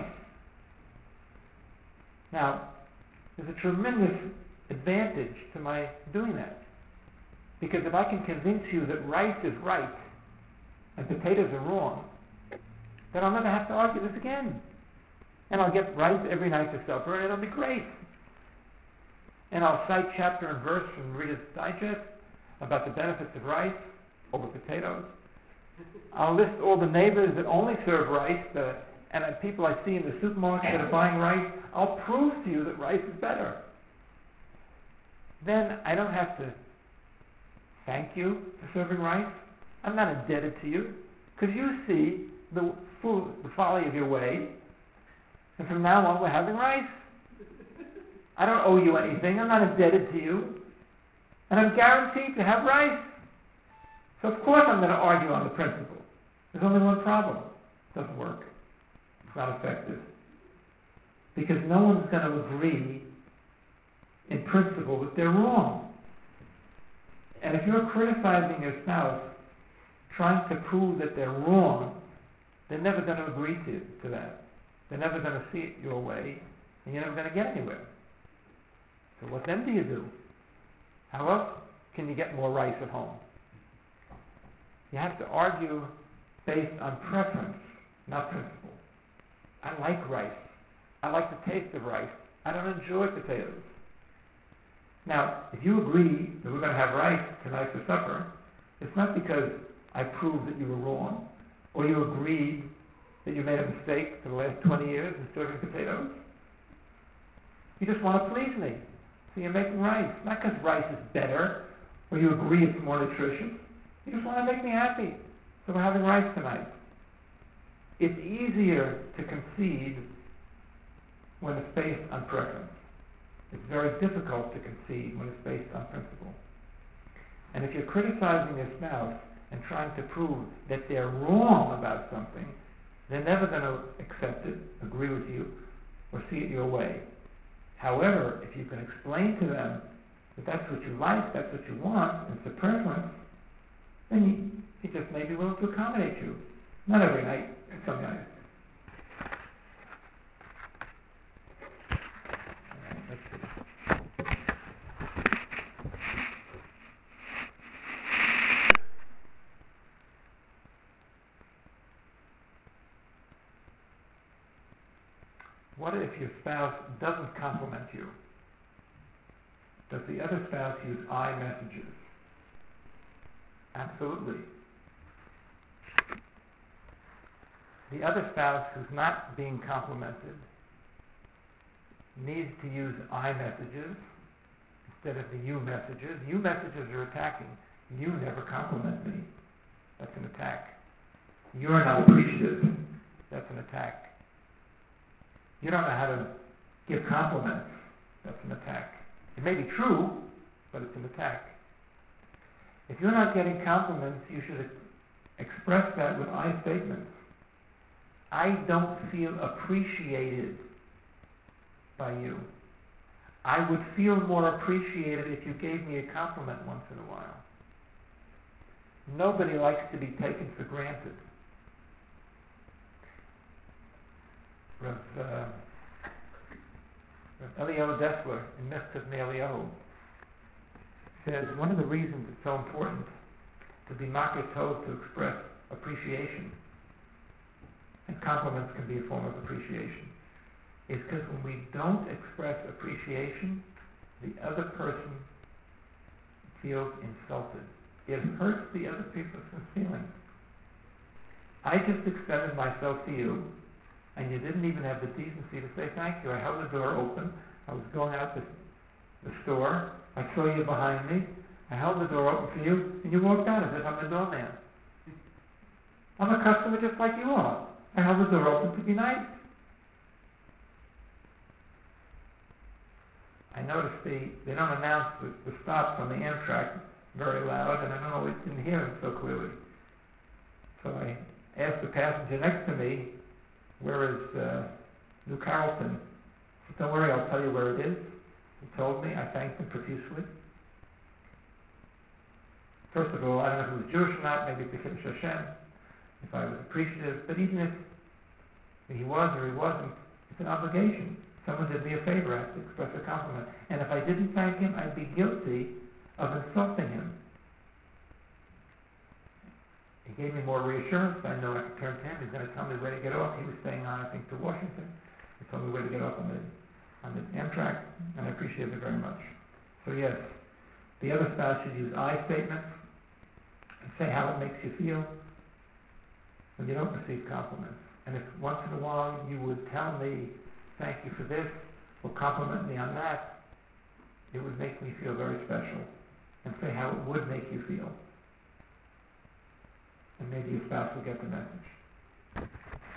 Now, there's a tremendous advantage to my doing that. Because if I can convince you that rice is right and potatoes are wrong, then I'll never have to argue this again. And I'll get rice every night for supper, and it'll be great. And I'll cite chapter and verse from Reader's Digest about the benefits of rice over potatoes. I'll list all the neighbors that only serve rice, the, and the people I see in the supermarket that are buying rice. I'll prove to you that rice is better. Then I don't have to thank you for serving rice. I'm not indebted to you, because you see the, fool, the folly of your way, and from now on we're having rice. I don't owe you anything. I'm not indebted to you. And I'm guaranteed to have rice. So of course I'm going to argue on the principle. There's only one problem. It doesn't work. It's not effective. Because no one's going to agree in principle that they're wrong. And if you're criticizing your spouse, trying to prove that they're wrong, they're never going to agree to, to that. They're never going to see it your way, and you're never going to get anywhere. So what then do you do? How else can you get more rice at home? You have to argue based on preference, not principle. I like rice. I like the taste of rice. I don't enjoy potatoes. Now, if you agree that we're going to have rice tonight for supper, it's not because I proved that you were wrong, or you agreed that you made a mistake for the last twenty years in serving potatoes. You just want to please me. So you're making rice. Not because rice is better, or you agree it's more nutritious. You just want to make me happy. So we're having rice tonight. It's easier to concede when it's based on preference. It's very difficult to concede when it's based on principle. And if you're criticizing your spouse and trying to prove that they're wrong about something, they're never going to accept it, agree with you, or see it your way. However, if you can explain to them that that's what you like, that's what you want, and it's a preference, then he, he just may be willing to accommodate you. Not every night, some nights. All right, let's see. What if your spouse doesn't compliment you? Does the other spouse use I messages? Absolutely. The other spouse who's not being complimented needs to use I messages instead of the you messages. You messages are attacking. You never compliment me. That's an attack. You're not appreciative. That's an attack. You don't know how to give compliments. That's an attack. It may be true, but it's an attack. If you're not getting compliments, you should ex- express that with I statements. I don't feel appreciated by you. I would feel more appreciated if you gave me a compliment once in a while. Nobody likes to be taken for granted. Rav, uh, Rav Eliyahu Dessler in Mitzvah Me'Eliyahu says one of the reasons it's so important to be makir tov, to express appreciation, and compliments can be a form of appreciation, is because when we don't express appreciation, the other person feels insulted. It hurts the other person's feelings. I just extended myself to you, and you didn't even have the decency to say thank you. I held the door open. I was going out the, the store. I saw you behind me. I held the door open for you, and you walked out as if I'm the doorman. I'm a customer just like you are. I held the door open to be nice. I noticed the, they don't announce the, the stops on the Amtrak very loud, and I don't always didn't hear them so clearly. So I asked the passenger next to me, where is uh, New Carrollton? He said, don't worry, I'll tell you where it is. He told me. I thanked him profusely. First of all, I don't know if he was Jewish or not, maybe it's the Kiddush Hashem, if I was appreciative, but even if he was or he wasn't, it's an obligation. Someone did me a favor, I have to express a compliment. And if I didn't thank him, I'd be guilty of insulting him. He gave me more reassurance. I know I could turn to him. He's going to tell me where to get off. He was staying on, I think, to Washington. He told me where to get off on the on the Amtrak, and I appreciate it very much. So yes, the other spouse should use I statements and say how it makes you feel when you don't receive compliments. And if once in a while you would tell me, thank you for this, or compliment me on that, it would make me feel very special. And say how it would make you feel. And maybe your spouse will get the message.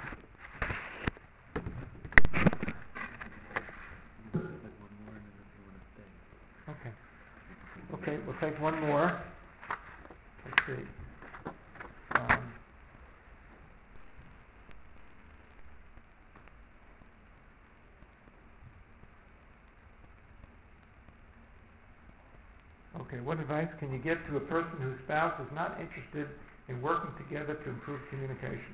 Okay. Okay, we'll take one more. Let's see. Um, okay, what advice can you give to a person whose spouse is not interested in working together to improve communication?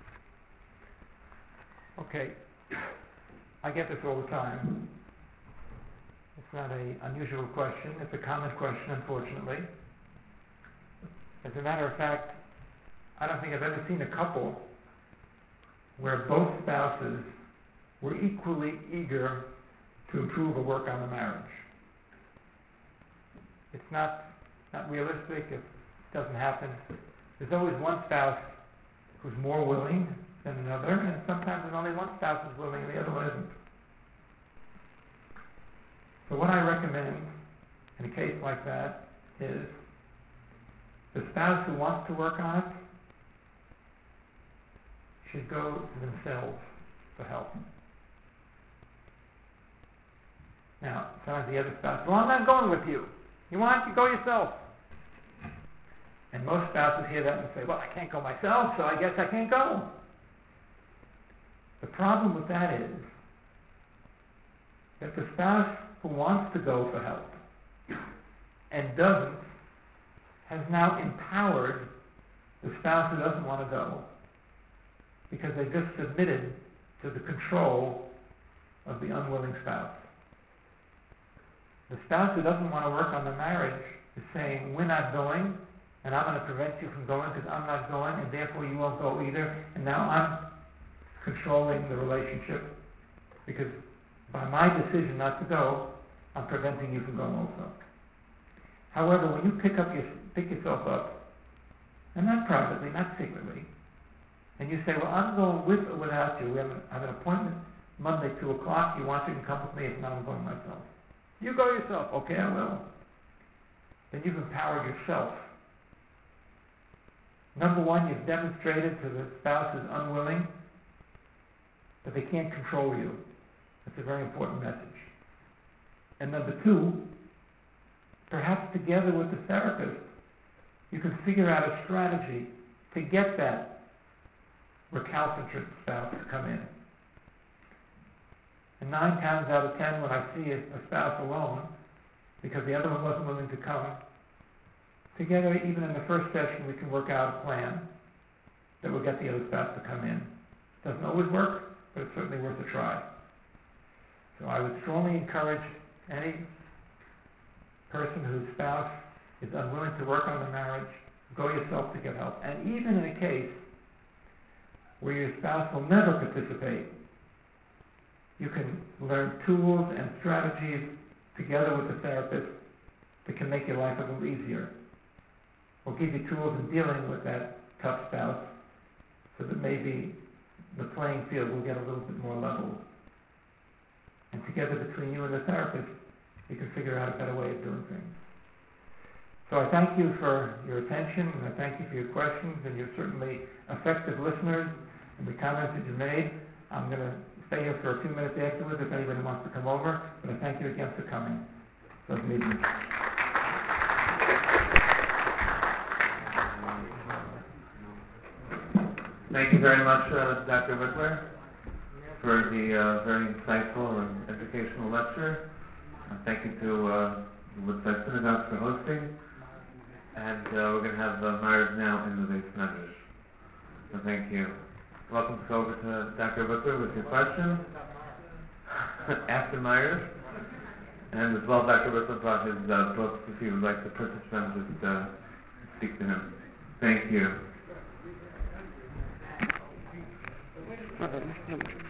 Okay, I get this all the time. It's not an unusual question. It's a common question, unfortunately. As a matter of fact, I don't think I've ever seen a couple where both spouses were equally eager to improve or work on the marriage. It's not, not realistic. It doesn't happen. There's always one spouse who's more willing than another, and sometimes there's only one spouse who's willing and the other one isn't. So what I recommend in a case like that is The spouse who wants to work on it should go to themselves for help. Now, sometimes the other spouse, well, I'm not going with you. You want? You go yourself. And most spouses hear that and say, well, I can't go myself, so I guess I can't go. The problem with that is that the spouse who wants to go for help and doesn't has now empowered the spouse who doesn't want to go, because they just submitted to the control of the unwilling spouse. The spouse who doesn't want to work on the marriage is saying, we're not going, and I'm going to prevent you from going because I'm not going, and therefore you won't go either, and now I'm controlling the relationship, because by my decision not to go, I'm preventing you from going also. However, when you pick up your, pick yourself up, and not privately, not secretly, and you say, well, I'm going with or without you. We have, an, I have an appointment Monday, two o'clock. You want to, you can come with me. If not, I'm going myself. You go yourself. Okay, I will. Then you've empowered yourself. Number one, you've demonstrated to the spouse who's unwilling that they can't control you. That's a very important message. And number two, perhaps together with the therapist, you can figure out a strategy to get that recalcitrant spouse to come in. And nine times out of ten, when I see a, a spouse alone, because the other one wasn't willing to come, together, even in the first session, we can work out a plan that will get the other spouse to come in. Doesn't always work, but it's certainly worth a try. So I would strongly encourage any person whose spouse is unwilling to work on the marriage, go yourself to get help. And even in a case where your spouse will never participate, you can learn tools and strategies together with the therapist that can make your life a little easier, or give you tools in dealing with that tough spouse, so that maybe the playing field will get a little bit more level. And together between you and the therapist, you can figure out a better way of doing things. So I thank you for your attention, and I thank you for your questions, and you're certainly effective listeners and the comments that you made. I'm going to stay here for a few minutes afterwards if anybody wants to come over, but I thank you again for coming. So meeting. Thank you very much, uh, Doctor Wickler, for the uh, very insightful and educational lecture. Uh, thank you to uh, the Woodside Synagogue for hosting. And uh, we're going to have uh, Myers now in the base measures. So thank you. Welcome to go over to Doctor Wickler with your question. After Myers. And as well, Doctor Wickler brought his uh, books if you would like to purchase them, just uh, speak to him. Thank you.